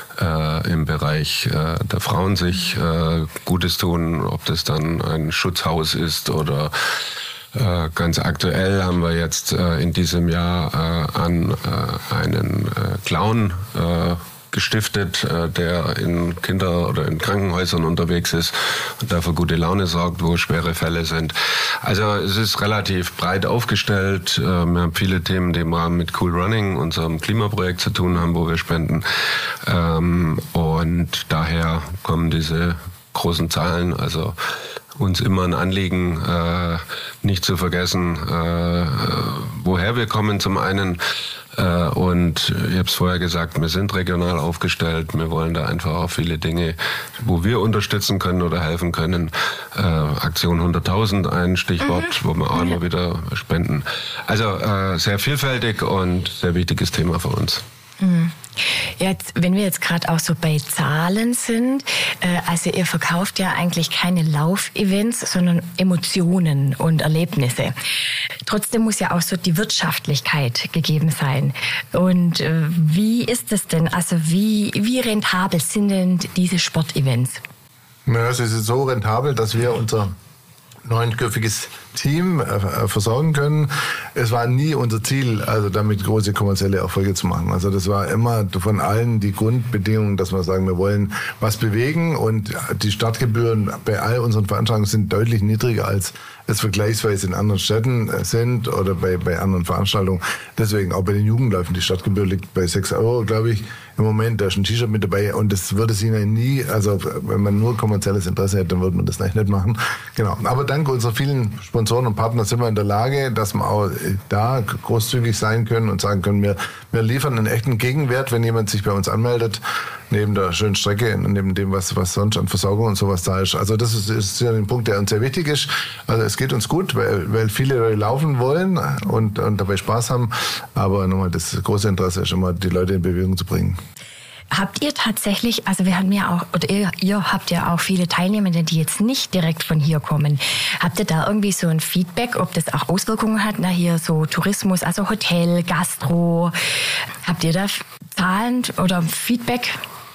äh, im Bereich äh, der Frauen sich äh, Gutes tun, ob das dann ein Schutzhaus ist oder äh, ganz aktuell haben wir jetzt äh, in diesem Jahr äh, an äh, einen äh, Clown äh, gestiftet, äh, der in Kinder- oder in Krankenhäusern unterwegs ist und dafür gute Laune sorgt, wo schwere Fälle sind. Also es ist relativ breit aufgestellt. Äh, wir haben viele Themen, die im Rahmen mit Cool Running, unserem Klimaprojekt, zu tun haben, wo wir spenden. Ähm, und daher kommen diese großen Zahlen. Also uns immer ein Anliegen, äh, nicht zu vergessen, äh, woher wir kommen zum einen. Äh, und ich habe es vorher gesagt, wir sind regional aufgestellt. Wir wollen da einfach auch viele Dinge, wo wir unterstützen können oder helfen können. Äh, Aktion hunderttausend, ein Stichwort, mhm. wo wir auch immer wieder spenden. Also äh, sehr vielfältig und sehr wichtiges Thema für uns. Mhm. Jetzt, wenn wir jetzt gerade auch so bei Zahlen sind, äh, also ihr verkauft ja eigentlich keine Laufevents, sondern Emotionen und Erlebnisse. Trotzdem muss ja auch so die Wirtschaftlichkeit gegeben sein. Und äh, wie ist es denn, also wie, wie rentabel sind denn diese Sportevents? Ja, es ist so rentabel, dass wir unser neunköpfiges Team äh, versorgen können. Es war nie unser Ziel, also damit große kommerzielle Erfolge zu machen. Also das war immer von allen die Grundbedingung, dass wir sagen, wir wollen was bewegen, und die Startgebühren bei all unseren Veranstaltungen sind deutlich niedriger, als es vergleichsweise in anderen Städten sind oder bei, bei anderen Veranstaltungen. Deswegen auch bei den Jugendläufen, die Startgebühr liegt bei sechs Euro, glaube ich, im Moment. Da ist ein T-Shirt mit dabei, und das würde sich nie, also wenn man nur kommerzielles Interesse hätte, dann würde man das nicht machen. Genau. Aber dank unserer vielen Sponsoren und Partner sind wir in der Lage, dass wir auch da großzügig sein können und sagen können, wir, wir liefern einen echten Gegenwert, wenn jemand sich bei uns anmeldet, neben der schönen Strecke, neben dem, was, was sonst an Versorgung und sowas da ist. Also das ist, ist ja ein Punkt, der uns sehr wichtig ist. Also es geht uns gut, weil, weil viele Leute laufen wollen und, und dabei Spaß haben. Aber nochmal, das große Interesse ist immer, die Leute in Bewegung zu bringen. Habt ihr tatsächlich, also wir haben ja auch, oder ihr, ihr habt ja auch viele Teilnehmende, die jetzt nicht direkt von hier kommen. Habt ihr da irgendwie so ein Feedback, ob das auch Auswirkungen hat? Na, hier so Tourismus, also Hotel, Gastro. Habt ihr da Zahlen oder Feedback?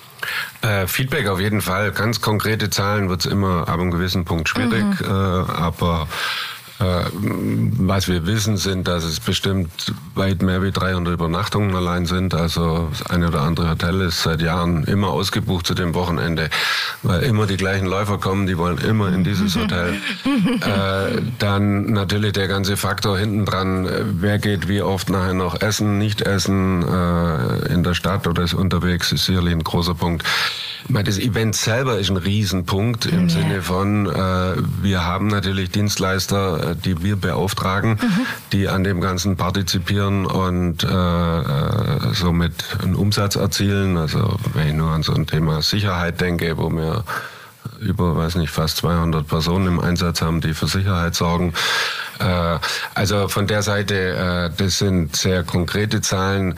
Äh, Feedback auf jeden Fall. Ganz konkrete Zahlen wird es immer ab einem gewissen Punkt schwierig. Mhm. Äh, aber äh, was wir wissen, sind, dass es bestimmt weit mehr wie dreihundert Übernachtungen allein sind. Also das eine oder andere Hotel ist seit Jahren immer ausgebucht zu dem Wochenende, weil immer die gleichen Läufer kommen, die wollen immer in dieses Hotel. äh, dann natürlich der ganze Faktor hinten dran, wer geht wie oft nachher noch essen, nicht essen, äh, in der Stadt oder ist unterwegs, ist sicherlich ein großer Punkt. Ich meine, das Event selber ist ein Riesenpunkt im ja. Sinne von, äh, wir haben natürlich Dienstleister, die wir beauftragen, mhm. die an dem Ganzen partizipieren und äh, somit einen Umsatz erzielen. Also wenn ich nur an so ein Thema Sicherheit denke, wo wir über, weiß nicht, fast zweihundert Personen im Einsatz haben, die für Sicherheit sorgen. Äh, also von der Seite, äh, das sind sehr konkrete Zahlen,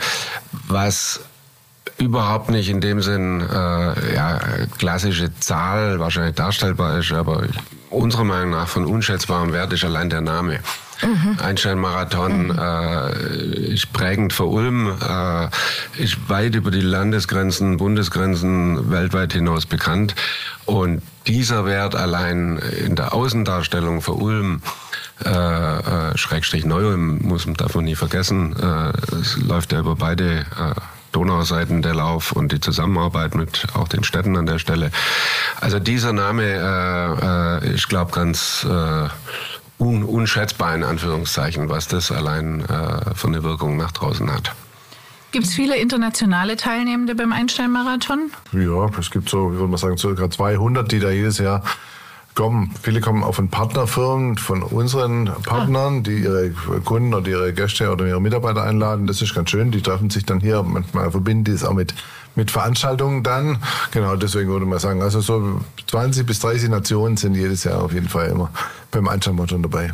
was überhaupt nicht in dem Sinn äh, ja, klassische Zahl wahrscheinlich darstellbar ist, aber unserer Meinung nach von unschätzbarem Wert ist allein der Name. Mhm. Einstein-Marathon mhm. äh, ist prägend für Ulm, äh, ist weit über die Landesgrenzen, Bundesgrenzen weltweit hinaus bekannt. Und dieser Wert allein in der Außendarstellung für Ulm, äh, äh, Schrägstrich Neu-Ulm, muss man davon nie vergessen, äh, es läuft ja über beide äh, Donauseiten der Lauf und die Zusammenarbeit mit auch den Städten an der Stelle. Also dieser Name äh, äh, ich glaube ganz äh, un, unschätzbar in Anführungszeichen, was das allein äh, für eine Wirkung nach draußen hat. Gibt es viele internationale Teilnehmende beim Einstein-Marathon? Ja, es gibt so, wie würde man sagen, ca. zweihundert, die da jedes Jahr kommen. Viele kommen auch von Partnerfirmen, von unseren Partnern, ah. die ihre Kunden oder ihre Gäste oder ihre Mitarbeiter einladen. Das ist ganz schön. Die treffen sich dann hier. Manchmal verbinden die es auch mit, mit Veranstaltungen dann. Genau, deswegen würde man sagen, also so zwanzig bis dreißig Nationen sind jedes Jahr auf jeden Fall immer beim Einstein-Marathon dabei.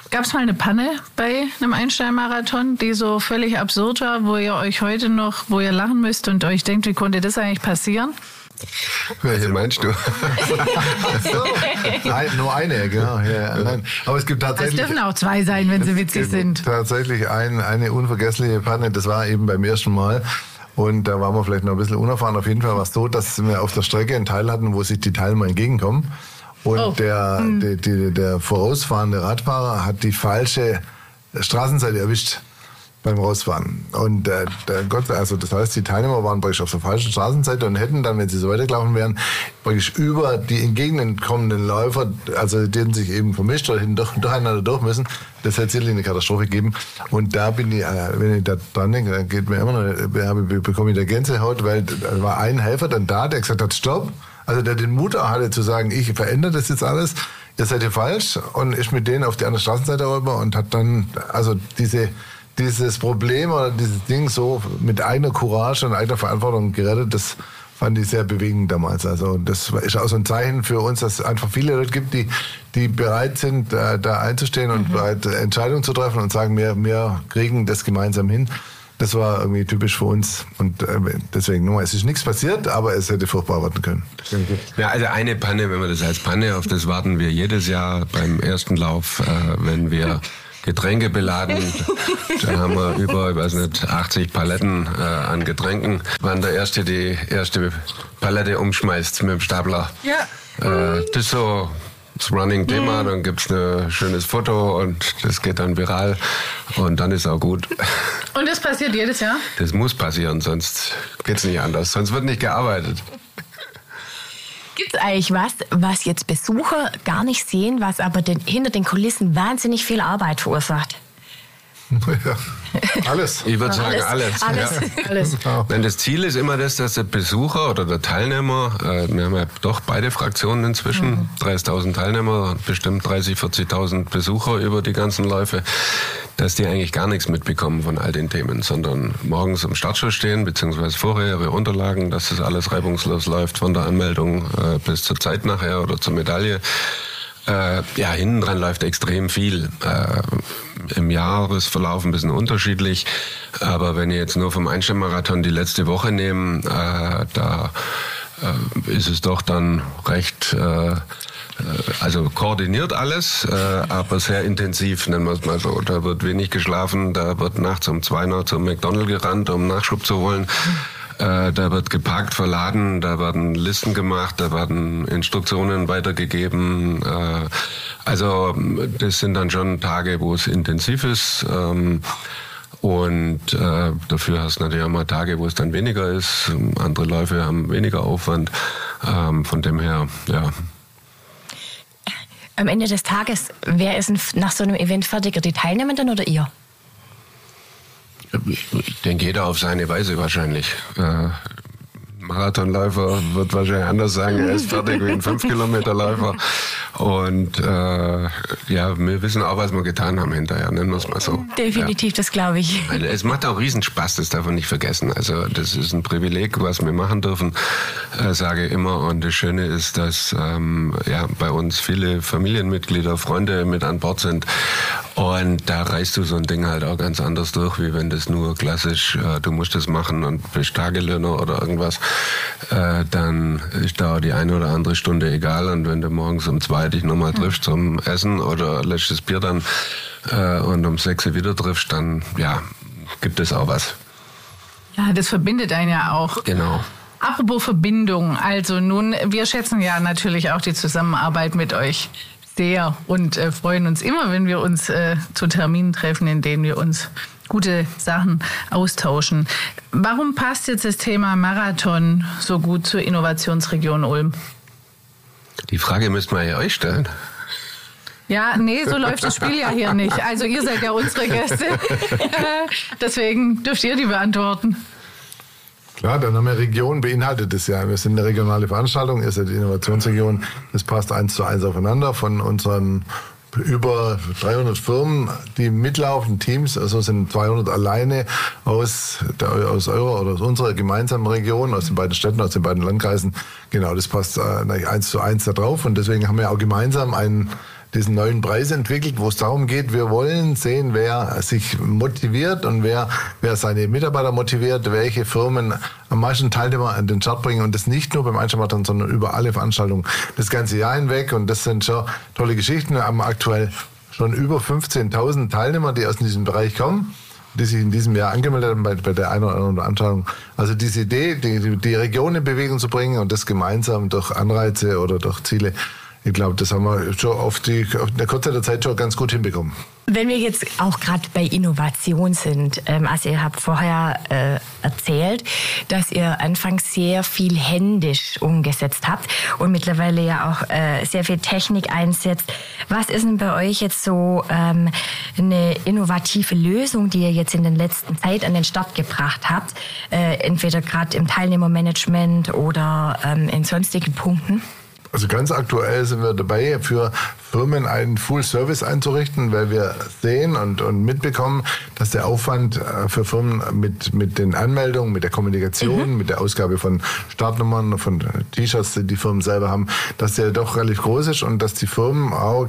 Gab es mal eine Panne bei einem Einstein-Marathon, die so völlig absurd war, wo ihr euch heute noch, wo ihr lachen müsst und euch denkt, wie konnte das eigentlich passieren? Welche meinst du? so. Nein, nur eine, genau. Ja, nein. Aber es gibt tatsächlich... Es dürfen auch zwei sein, wenn sie witzig es gibt sind. Tatsächlich ein, eine unvergessliche Panne, das war eben beim ersten Mal. Und da waren wir vielleicht noch ein bisschen unerfahren. Auf jeden Fall war es so, dass wir auf der Strecke einen Teil hatten, wo sich die Teilnehmer entgegenkommen. Und oh. der, hm. die, die, der vorausfahrende Radfahrer hat die falsche Straßenseite erwischt beim Rausfahren. Und äh, der Gott, also das heißt, die Teilnehmer waren praktisch auf der falschen Straßenseite und hätten dann, wenn sie so weitergelaufen wären, praktisch über die entgegenkommenden Läufer, also denen sich eben vermischt oder durch, durcheinander durch müssen, das hätte sicherlich eine Katastrophe gegeben. Und da bin ich, äh, wenn ich da dran denke, dann geht mir immer noch, äh, bekomme ich da Gänsehaut, weil da war ein Helfer dann da, der gesagt hat, stopp. Also der den Mut auch hatte zu sagen, ich verändere das jetzt alles, ihr seid hier falsch, und ist mit denen auf die andere Straßenseite rüber und hat dann also diese dieses Problem oder dieses Ding so mit eigener Courage und eigener Verantwortung gerettet, das fand ich sehr bewegend damals. Also das ist auch so ein Zeichen für uns, dass es einfach viele Leute gibt, die, die bereit sind, da, da einzustehen und mhm. bereit, Entscheidungen zu treffen und sagen, wir, wir kriegen das gemeinsam hin. Das war irgendwie typisch für uns und deswegen, nochmal, es ist nichts passiert, aber es hätte furchtbar werden können. Ja, also eine Panne, wenn wir das als Panne, auf das warten wir jedes Jahr beim ersten Lauf, äh, wenn wir Getränke beladen. Da haben wir über, ich weiß nicht, achtzig Paletten äh, an Getränken. Wann der Erste die erste Palette umschmeißt mit dem Stapler. Ja. Äh, das ist so das Running-Thema. Dann gibt es ein schönes Foto und das geht dann viral. Und dann ist auch gut. Und das passiert jedes Jahr? Das muss passieren, sonst geht es nicht anders. Sonst wird nicht gearbeitet. Gibt es eigentlich was, was jetzt Besucher gar nicht sehen, was aber den, hinter den Kulissen wahnsinnig viel Arbeit verursacht? Ja, alles. Ich würde sagen, alles. Alles. Ja. Alles. Denn das Ziel ist immer das, dass der Besucher oder der Teilnehmer, äh, wir haben ja doch beide Fraktionen inzwischen, mhm. dreißigtausend Teilnehmer, bestimmt dreißigtausend, vierzigtausend Besucher über die ganzen Läufe, dass die eigentlich gar nichts mitbekommen von all den Themen, sondern morgens am Startschuss stehen, beziehungsweise vorher ihre Unterlagen, dass das alles reibungslos läuft, von der Anmeldung äh, bis zur Zeit nachher oder zur Medaille. Äh, ja, hinten dran läuft extrem viel. Äh, Im Jahresverlauf ein bisschen unterschiedlich. Aber wenn ihr jetzt nur vom Einstein-Marathon die letzte Woche nehmen, äh, da äh, ist es doch dann recht, äh, also koordiniert alles, äh, aber sehr intensiv, nennen wir es mal so. Da wird wenig geschlafen, da wird nachts um zwei noch zum McDonald's gerannt, um Nachschub zu holen. Äh, da wird geparkt, verladen, da werden Listen gemacht, da werden Instruktionen weitergegeben. Äh, also das sind dann schon Tage, wo es intensiv ist. Ähm, und äh, dafür hast du natürlich auch mal Tage, wo es dann weniger ist. Andere Läufe haben weniger Aufwand. Ähm, von dem her, ja. Am Ende des Tages, wer ist nach so einem Event fertiger, die Teilnehmenden oder ihr? Ich denke, jeder auf seine Weise wahrscheinlich. Äh, Marathonläufer wird wahrscheinlich anders sagen, er ist fertig wie ein fünf Kilometer Läufer. Und äh, ja, wir wissen auch, was wir getan haben hinterher, nennen wir es mal so. Definitiv, ja. Das glaube ich. Es macht auch Riesenspaß, das darf man nicht vergessen. Also das ist ein Privileg, was wir machen dürfen, äh, sage ich immer. Und das Schöne ist, dass ähm, ja, bei uns viele Familienmitglieder, Freunde mit an Bord sind. Und da reißt du so ein Ding halt auch ganz anders durch, wie wenn das nur klassisch, äh, du musst das machen und bist Tagelöhner oder irgendwas. Äh, dann ist da die eine oder andere Stunde egal. Und wenn du morgens um zwei dich nochmal triffst zum Essen oder lässt das Bier dann äh, und um sechs wieder triffst, dann ja, gibt es auch was. Ja, das verbindet einen ja auch. Genau. Apropos Verbindung, also nun, wir schätzen ja natürlich auch die Zusammenarbeit mit euch sehr und äh, freuen uns immer, wenn wir uns äh, zu Terminen treffen, in denen wir uns gute Sachen austauschen. Warum passt jetzt das Thema Marathon so gut zur Innovationsregion Ulm? Die Frage müsst man ja euch stellen. Ja, nee, so läuft das Spiel ja hier nicht. Also ihr seid ja unsere Gäste. Deswegen dürft ihr die beantworten. Klar, der Name Region beinhaltet es ja. Wir sind eine regionale Veranstaltung, ihr seid die Innovationsregion. Das passt eins zu eins aufeinander von unseren über dreihundert Firmen, die mitlaufen, Teams, also sind zweihundert alleine aus, der, aus eurer oder aus unserer gemeinsamen Region, aus den beiden Städten, aus den beiden Landkreisen. Genau, das passt äh, eins zu eins da drauf und deswegen haben wir auch gemeinsam einen diesen neuen Preis entwickelt, wo es darum geht, wir wollen sehen, wer sich motiviert und wer, wer seine Mitarbeiter motiviert, welche Firmen am meisten Teilnehmer an den Start bringen und das nicht nur beim Einzelmarathon, sondern über alle Veranstaltungen das ganze Jahr hinweg und das sind schon tolle Geschichten. Wir haben aktuell schon über fünfzehntausend Teilnehmer, die aus diesem Bereich kommen, die sich in diesem Jahr angemeldet haben bei, bei der einen oder anderen Veranstaltung. Also diese Idee, die, die Region in Bewegung zu bringen und das gemeinsam durch Anreize oder durch Ziele, ich glaube, das haben wir schon auf, die, auf der kurze der Zeit schon ganz gut hinbekommen. Wenn wir jetzt auch gerade bei Innovation sind, ähm, also ihr habt vorher äh, erzählt, dass ihr anfangs sehr viel händisch umgesetzt habt und mittlerweile ja auch äh, sehr viel Technik einsetzt. Was ist denn bei euch jetzt so ähm, eine innovative Lösung, die ihr jetzt in der letzten Zeit an den Start gebracht habt, äh, entweder gerade im Teilnehmermanagement oder ähm, in sonstigen Punkten? Also ganz aktuell sind wir dabei, für Firmen einen Full-Service einzurichten, weil wir sehen und, und mitbekommen, dass der Aufwand für Firmen mit, mit den Anmeldungen, mit der Kommunikation, mhm. mit der Ausgabe von Startnummern, von T-Shirts, die die Firmen selber haben, dass der doch relativ groß ist und dass die Firmen auch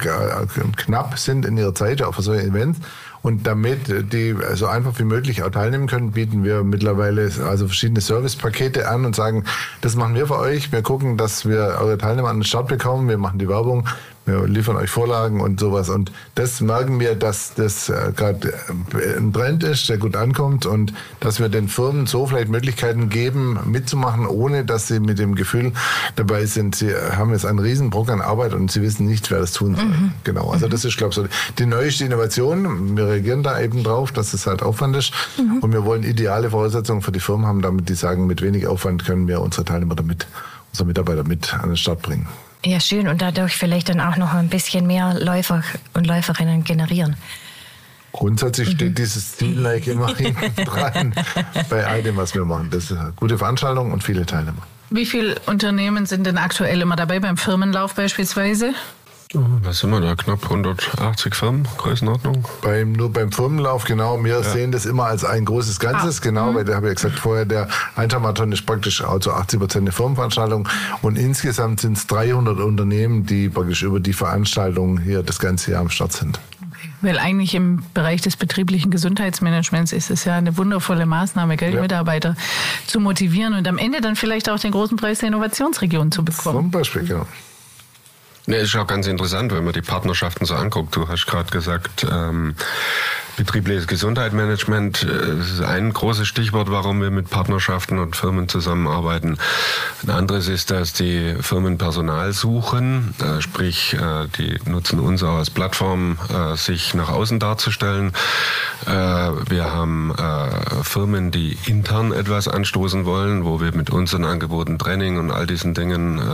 knapp sind in ihrer Zeit, auch für solche Events. Und damit die so einfach wie möglich auch teilnehmen können, bieten wir mittlerweile also verschiedene Servicepakete an und sagen, das machen wir für euch. Wir gucken, dass wir eure Teilnehmer an den Start bekommen. Wir machen die Werbung. Wir liefern euch Vorlagen und sowas. Und das merken wir, dass das äh, gerade äh, ein Trend ist, der gut ankommt und dass wir den Firmen so vielleicht Möglichkeiten geben, mitzumachen, ohne dass sie mit dem Gefühl dabei sind, sie haben jetzt einen riesen Brock an Arbeit und sie wissen nicht, wer das tun soll. Mhm. Genau, also das ist, glaube ich, so die neueste Innovation. Wir reagieren da eben drauf, dass es halt Aufwand ist. Mhm. Und wir wollen ideale Voraussetzungen für die Firmen haben, damit die sagen, mit wenig Aufwand können wir unsere Teilnehmer damit, unsere Mitarbeiter mit an den Start bringen. Ja, schön. Und dadurch vielleicht dann auch noch ein bisschen mehr Läufer und Läuferinnen generieren. Grundsätzlich mhm. steht dieses Ziel like immer hinten dran bei all dem, was wir machen. Das ist eine gute Veranstaltung und viele Teilnehmer. Wie viele Unternehmen sind denn aktuell immer dabei, beim Firmenlauf beispielsweise? Was sind wir da? Knapp hundertachtzig Firmen, Größenordnung? Beim, nur beim Firmenlauf, genau. Wir ja. sehen das immer als ein großes Ganzes, ah. genau, mhm. weil da habe ich ja gesagt vorher, der Einzelmarathon ist praktisch also achtzig Prozent eine Firmenveranstaltung und insgesamt sind es dreihundert Unternehmen, die praktisch über die Veranstaltung hier das ganze Jahr am Start sind. Okay. Weil eigentlich im Bereich des betrieblichen Gesundheitsmanagements ist es ja eine wundervolle Maßnahme, gell, ja. Mitarbeiter zu motivieren und am Ende dann vielleicht auch den großen Preis der Innovationsregion zu bekommen. Zum Beispiel, genau. Ne, ist auch ganz interessant, wenn man die Partnerschaften so anguckt. Du hast gerade gesagt, ähm, betriebliches Gesundheitsmanagement äh, ist ein großes Stichwort, warum wir mit Partnerschaften und Firmen zusammenarbeiten. Ein anderes ist, dass die Firmen Personal suchen, äh, sprich, äh, die nutzen uns auch als Plattform, äh, sich nach außen darzustellen. Äh, wir haben äh, Firmen, die intern etwas anstoßen wollen, wo wir mit unseren Angeboten Training und all diesen Dingen äh,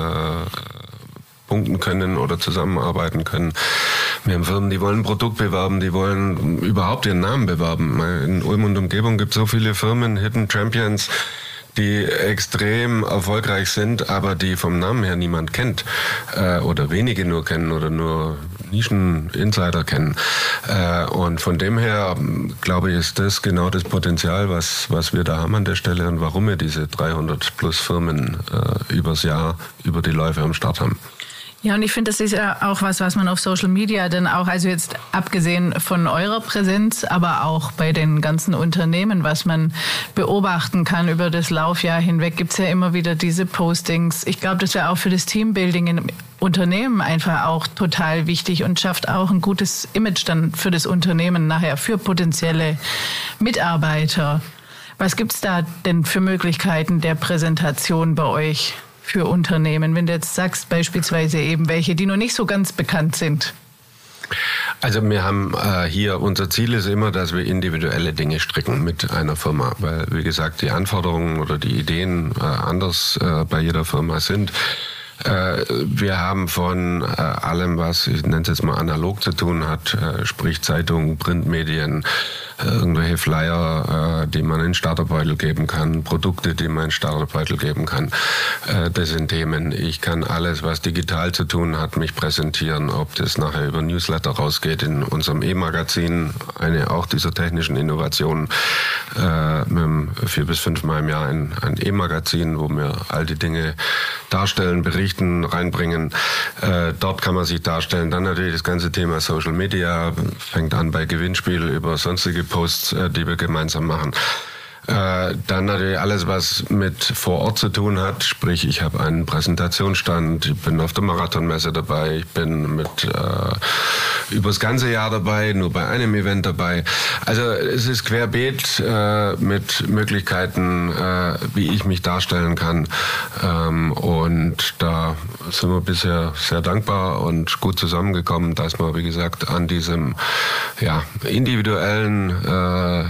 punkten können oder zusammenarbeiten können. Wir haben Firmen, die wollen ein Produkt bewerben, die wollen überhaupt ihren Namen bewerben. In Ulm und Umgebung gibt es so viele Firmen, Hidden Champions, die extrem erfolgreich sind, aber die vom Namen her niemand kennt äh, oder wenige nur kennen oder nur Nischen-Insider kennen. Äh, und von dem her, glaube ich, ist das genau das Potenzial, was, was wir da haben an der Stelle und warum wir diese dreihundert plus Firmen äh, übers Jahr, über die Läufe am Start haben. Ja, und ich finde, das ist ja auch was, was man auf Social Media dann auch, also jetzt abgesehen von eurer Präsenz, aber auch bei den ganzen Unternehmen, was man beobachten kann über das Laufjahr hinweg, gibt's ja immer wieder diese Postings. Ich glaube, das wäre auch für das Teambuilding im Unternehmen einfach auch total wichtig und schafft auch ein gutes Image dann für das Unternehmen nachher, für potenzielle Mitarbeiter. Was gibt's da denn für Möglichkeiten der Präsentation bei euch für Unternehmen, wenn du jetzt sagst, beispielsweise eben welche, die noch nicht so ganz bekannt sind? Also wir haben äh, hier, unser Ziel ist immer, dass wir individuelle Dinge stricken mit einer Firma, weil, wie gesagt, die Anforderungen oder die Ideen äh, anders äh, bei jeder Firma sind. Äh, wir haben von äh, allem, was, ich nenne es jetzt mal analog zu tun hat, äh, sprich Zeitungen, Printmedien, äh, irgendwelche Flyer, äh, die man in Starterbeutel geben kann, Produkte, die man in Starterbeutel geben kann. Äh, das sind Themen. Ich kann alles, was digital zu tun hat, mich präsentieren, ob das nachher über Newsletter rausgeht in unserem E-Magazin, eine auch dieser technischen Innovationen, äh, mit dem vier bis fünf Mal im Jahr ein, ein E-Magazin, wo wir all die Dinge darstellen, berichten, reinbringen. Äh, dort kann man sich darstellen. Dann natürlich das ganze Thema Social Media, fängt an bei Gewinnspiel über sonstige Posts, äh, die wir gemeinsam machen. Äh, dann natürlich alles, was mit vor Ort zu tun hat, sprich ich habe einen Präsentationsstand, ich bin auf der Marathonmesse dabei, ich bin mit äh, übers ganze Jahr dabei, nur bei einem Event dabei. Also es ist querbeet äh, mit Möglichkeiten, äh, wie ich mich darstellen kann, ähm, und da sind wir bisher sehr dankbar und gut zusammengekommen, dass wir, wie gesagt, an diesem ja, individuellen äh,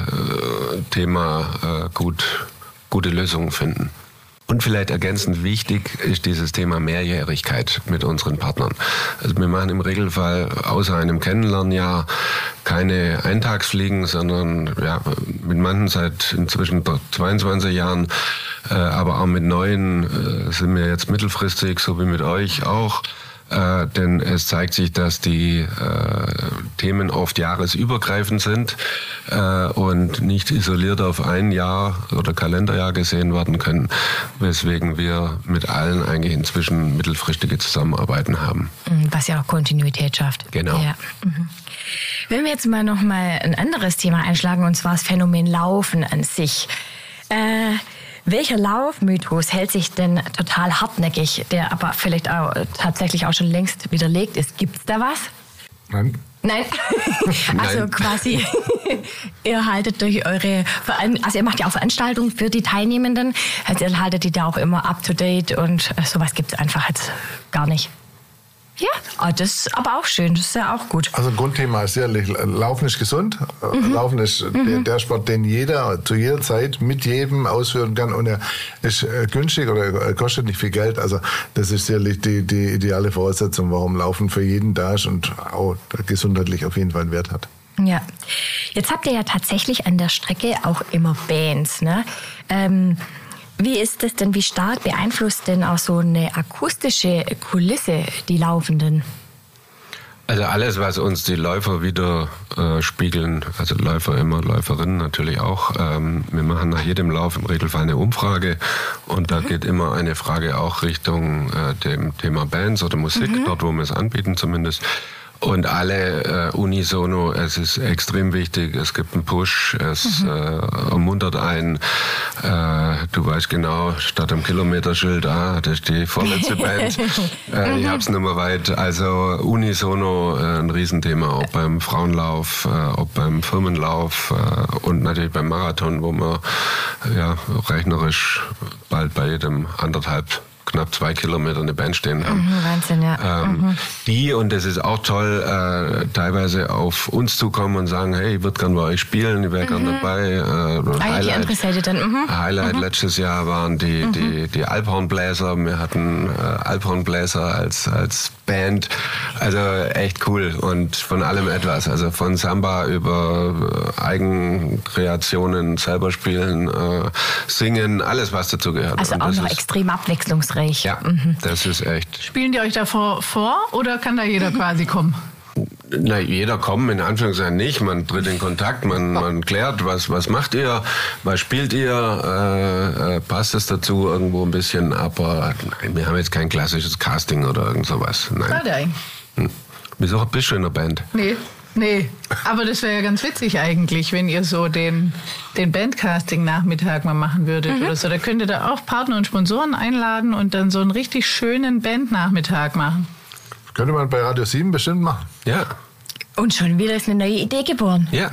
Thema gut, gute Lösungen finden. Und vielleicht ergänzend wichtig ist dieses Thema Mehrjährigkeit mit unseren Partnern. Also wir machen im Regelfall außer einem Kennenlernjahr keine Eintagsfliegen, sondern ja, mit manchen seit inzwischen zweiundzwanzig Jahren, äh, aber auch mit neuen äh, sind wir jetzt mittelfristig, so wie mit euch auch. Äh, denn es zeigt sich, dass die äh, Themen oft jahresübergreifend sind äh, und nicht isoliert auf ein Jahr oder Kalenderjahr gesehen werden können, weswegen wir mit allen eigentlich inzwischen mittelfristige Zusammenarbeiten haben. Was ja auch Kontinuität schafft. Genau. Ja. Mhm. Wenn wir jetzt mal noch mal ein anderes Thema einschlagen, und zwar das Phänomen Laufen an sich. Äh, Welcher Laufmythos hält sich denn total hartnäckig, der aber vielleicht auch tatsächlich auch schon längst widerlegt ist? Gibt's da was? Nein. Nein. Also Nein. quasi, ihr haltet durch eure, Veran- also ihr macht ja auch Veranstaltungen für die Teilnehmenden, also ihr haltet die da auch immer up to date und sowas gibt's einfach jetzt gar nicht. Ja, oh, das ist aber auch schön, das ist ja auch gut. Also ein Grundthema ist sicherlich, Laufen ist gesund. Mhm. Laufen ist mhm. der, der Sport, den jeder zu jeder Zeit mit jedem ausführen kann, und er ist äh, günstig oder er kostet nicht viel Geld. Also das ist sicherlich die, die ideale Voraussetzung, warum Laufen für jeden da ist und auch gesundheitlich auf jeden Fall einen Wert hat. Ja, jetzt habt ihr ja tatsächlich an der Strecke auch immer Bands, ne? Ähm, Wie ist das denn, wie stark beeinflusst denn auch so eine akustische Kulisse die Laufenden? Also alles, was uns die Läufer wieder äh, spiegeln, also Läufer immer, Läuferinnen natürlich auch. Ähm, wir machen nach jedem Lauf im Regelfall eine Umfrage, und da mhm. geht immer eine Frage auch Richtung äh, dem Thema Bands oder Musik, mhm. dort wo wir es anbieten zumindest. Und alle äh, unisono, es ist extrem wichtig, es gibt einen Push, es mhm. äh, ermuntert einen, äh, du weißt genau, statt am Kilometerschild, ah, das ist die vorletzte Band, äh, mhm. ich hab's nicht mehr weit. Also unisono äh, ein Riesenthema, auch beim Frauenlauf, äh, auch beim Firmenlauf äh, und natürlich beim Marathon, wo man ja rechnerisch bald bei jedem anderthalb knapp zwei Kilometer eine Band stehen haben. Mhm, Wahnsinn, ja. Ähm, mhm. Die, und das ist auch toll, äh, teilweise auf uns zukommen und sagen, hey, ich würde gerne bei euch spielen, ich wäre mhm. gerne dabei. Äh, ah, die andere Seite dann. Mhm. Highlight mhm. letztes Jahr waren die, mhm. die, die Alphornbläser. Wir hatten äh, Alphornbläser als, als Band. Also echt cool und von allem etwas. Also von Samba über Eigenkreationen, selber spielen, äh, singen, alles was dazu gehört. Also und auch das noch ist, extrem abwechslungsreich. Ja, mhm. das ist echt. Spielen die euch davor vor oder kann da jeder quasi kommen? Na, jeder kommt in Anführungszeichen nicht. Man tritt in Kontakt, man, man klärt, was, was macht ihr, was spielt ihr, äh, äh, passt es dazu irgendwo ein bisschen, aber nein, wir haben jetzt kein klassisches Casting oder irgend sowas. Nein. Schade eigentlich. Hm. Wieso bist du in der Band? Nee. Nee, aber das wäre ja ganz witzig eigentlich, wenn ihr so den, den Bandcasting-Nachmittag mal machen würdet mhm. oder so. Da könnt ihr da auch Partner und Sponsoren einladen und dann so einen richtig schönen Bandnachmittag machen. Könnte man bei Radio sieben bestimmt machen. Ja. Und schon wieder ist eine neue Idee geboren. Ja.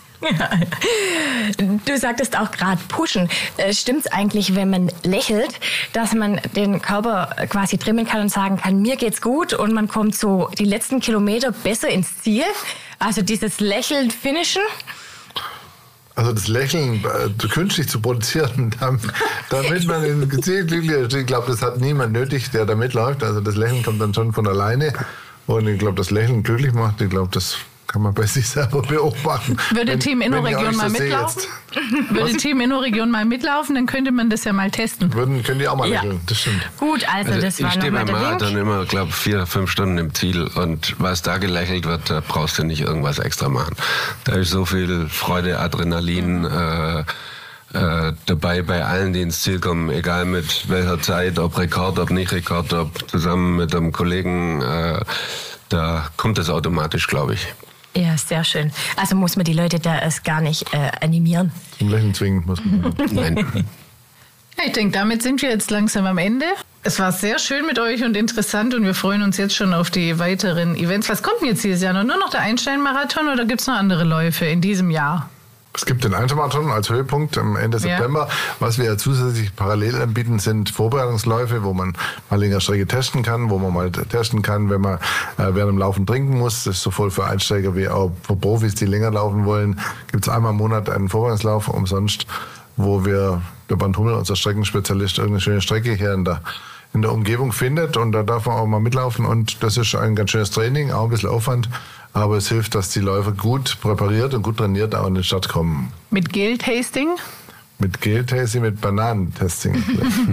Du sagtest auch gerade pushen. Stimmt's eigentlich, wenn man lächelt, dass man den Körper quasi trimmen kann und sagen kann, mir geht's gut und man kommt so die letzten Kilometer besser ins Ziel? Also dieses Lächeln finishen? Also das Lächeln äh, künstlich zu produzieren, damit, damit man in Ziel glücklich ist. Ich glaube, das hat niemand nötig, der da mitläuft. Also das Lächeln kommt dann schon von alleine. Und ich glaube, das Lächeln glücklich macht, ich glaube, das kann man bei sich selber beobachten. Würde wenn, Team Innoregion mal mitlaufen? Würde Was? Team Innoregion mal mitlaufen, dann könnte man das ja mal testen. Würden, können die auch mal ja. lächeln, das stimmt. Gut, also, also das war nochmal der Link. Ich stehe beim Marathon immer, glaube ich, vier, fünf Stunden im Ziel, und was da gelächelt wird, da brauchst du nicht irgendwas extra machen. Da ist so viel Freude, Adrenalin, äh, äh, dabei bei allen, die ins Ziel kommen, egal mit welcher Zeit, ob Rekord, ob nicht Rekord, ob zusammen mit einem Kollegen, äh, da kommt es automatisch, glaube ich. Ja, sehr schön. Also muss man die Leute da erst gar nicht äh, animieren. Zum Lächeln zwingen muss man. Nein. Ja, ich denke, damit sind wir jetzt langsam am Ende. Es war sehr schön mit euch und interessant und wir freuen uns jetzt schon auf die weiteren Events. Was kommt denn jetzt dieses Jahr noch? Nur noch der Einstein-Marathon oder gibt es noch andere Läufe in diesem Jahr? Es gibt den Einstein-Marathon als Höhepunkt am Ende Ja. September. Was wir ja zusätzlich parallel anbieten, sind Vorbereitungsläufe, wo man mal länger Strecke testen kann, wo man mal testen kann, wenn man äh, während dem Laufen trinken muss. Das ist sowohl für Einsteiger wie auch für Profis, die länger laufen wollen. Gibt es einmal im Monat einen Vorbereitungslauf umsonst, wo wir, der Bernd Hummel, unser Streckenspezialist, irgendeine schöne Strecke hier in der, in der Umgebung findet. Und da darf man auch mal mitlaufen. Und das ist ein ganz schönes Training, auch ein bisschen Aufwand. Aber es hilft, dass die Läufer gut präpariert und gut trainiert auch in die Stadt kommen. Mit Gel-Tasting? Mit Gel-Tasting, mit Bananentesting.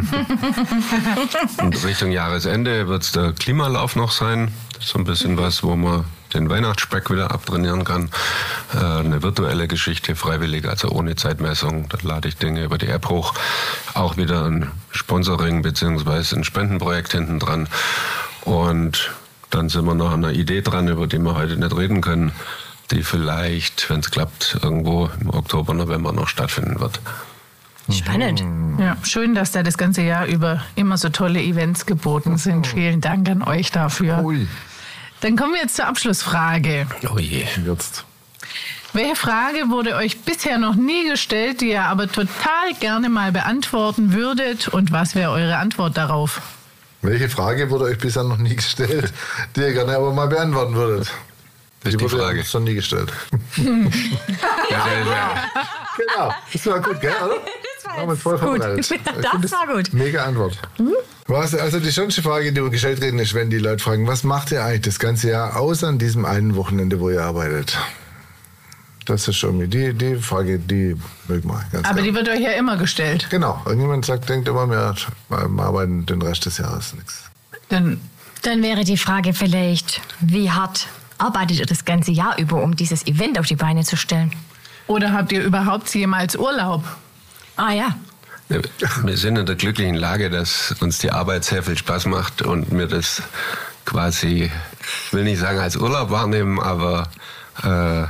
Und Richtung Jahresende wird es der Klimalauf noch sein. Das ist so ein bisschen was, wo man den Weihnachtsspeck wieder abtrainieren kann. Äh, eine virtuelle Geschichte, freiwillig, also ohne Zeitmessung. Da lade ich Dinge über die App hoch. Auch wieder ein Sponsoring bzw. ein Spendenprojekt hinten dran. Und dann sind wir noch an einer Idee dran, über die wir heute nicht reden können, die vielleicht, wenn es klappt, irgendwo im Oktober, November noch stattfinden wird. Spannend. Ja, schön, dass da das ganze Jahr über immer so tolle Events geboten sind. Vielen Dank an euch dafür. Ui, Dann kommen wir jetzt zur Abschlussfrage. Oh je. jetzt. Welche Frage wurde euch bisher noch nie gestellt, die ihr aber total gerne mal beantworten würdet? Und was wäre eure Antwort darauf? Welche Frage wurde euch bisher noch nie gestellt, die ihr gerne aber mal beantworten würdet? Das ist die wurde Frage. uns noch nie gestellt. Ja, ja, ja. Genau, das war gut, gell, oder? Das Haben wir uns voll vorbereitet. Ich Das finde war gut. Mega Antwort. Was, also die schönste Frage, die wir gestellt kriegen, ist, wenn die Leute fragen, was macht ihr eigentlich das ganze Jahr außer an diesem einen Wochenende, wo ihr arbeitet? Das ist irgendwie die, die Frage, die mögen wir ganz Aber gern. die wird euch ja immer gestellt. Genau, irgendjemand sagt, denkt immer, wir arbeiten den Rest des Jahres nichts. Dann Dann wäre die Frage vielleicht, wie hart arbeitet ihr das ganze Jahr über, um dieses Event auf die Beine zu stellen? Oder habt ihr überhaupt jemals Urlaub? Ah ja. Wir sind in der glücklichen Lage, dass uns die Arbeit sehr viel Spaß macht und wir das quasi, ich will nicht sagen als Urlaub wahrnehmen, aber äh,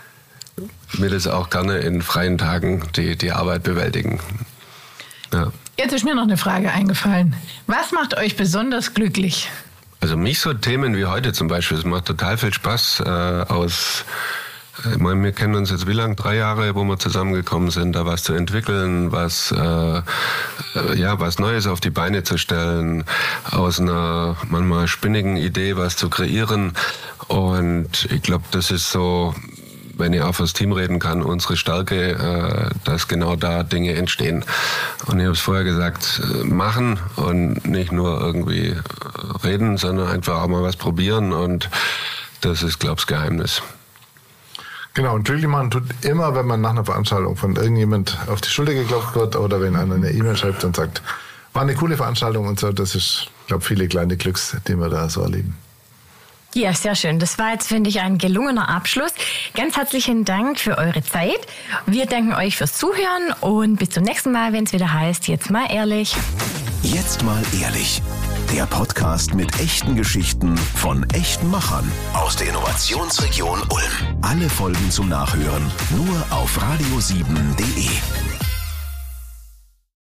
wir das auch gerne in freien Tagen die, die Arbeit bewältigen. Ja. Jetzt ist mir noch eine Frage eingefallen. Was macht euch besonders glücklich? Also mich so Themen wie heute zum Beispiel, es macht total viel Spaß äh, aus, ich meine, wir kennen uns jetzt wie lang? Drei Jahre, wo wir zusammengekommen sind, da was zu entwickeln, was, äh, ja, was Neues auf die Beine zu stellen, aus einer manchmal spinnigen Idee was zu kreieren. Und ich glaube, das ist so, wenn ich auch fürs Team reden kann, unsere Stärke, äh, dass genau da Dinge entstehen. Und ich habe es vorher gesagt, machen und nicht nur irgendwie reden, sondern einfach auch mal was probieren. Und das ist, glaube ich, das Geheimnis. Genau, und glücklich machen tut immer, wenn man nach einer Veranstaltung von irgendjemand auf die Schulter geklopft wird oder wenn einer eine E-Mail schreibt und sagt, war eine coole Veranstaltung und so. Das ist, ich glaube, viele kleine Glücks, die wir da so erleben. Ja, sehr schön. Das war jetzt, finde ich, ein gelungener Abschluss. Ganz herzlichen Dank für eure Zeit. Wir danken euch fürs Zuhören und bis zum nächsten Mal, wenn es wieder heißt, jetzt mal ehrlich. Jetzt mal ehrlich. Der Podcast mit echten Geschichten von echten Machern aus der Innovationsregion Ulm. Alle Folgen zum Nachhören nur auf radio sieben punkt de.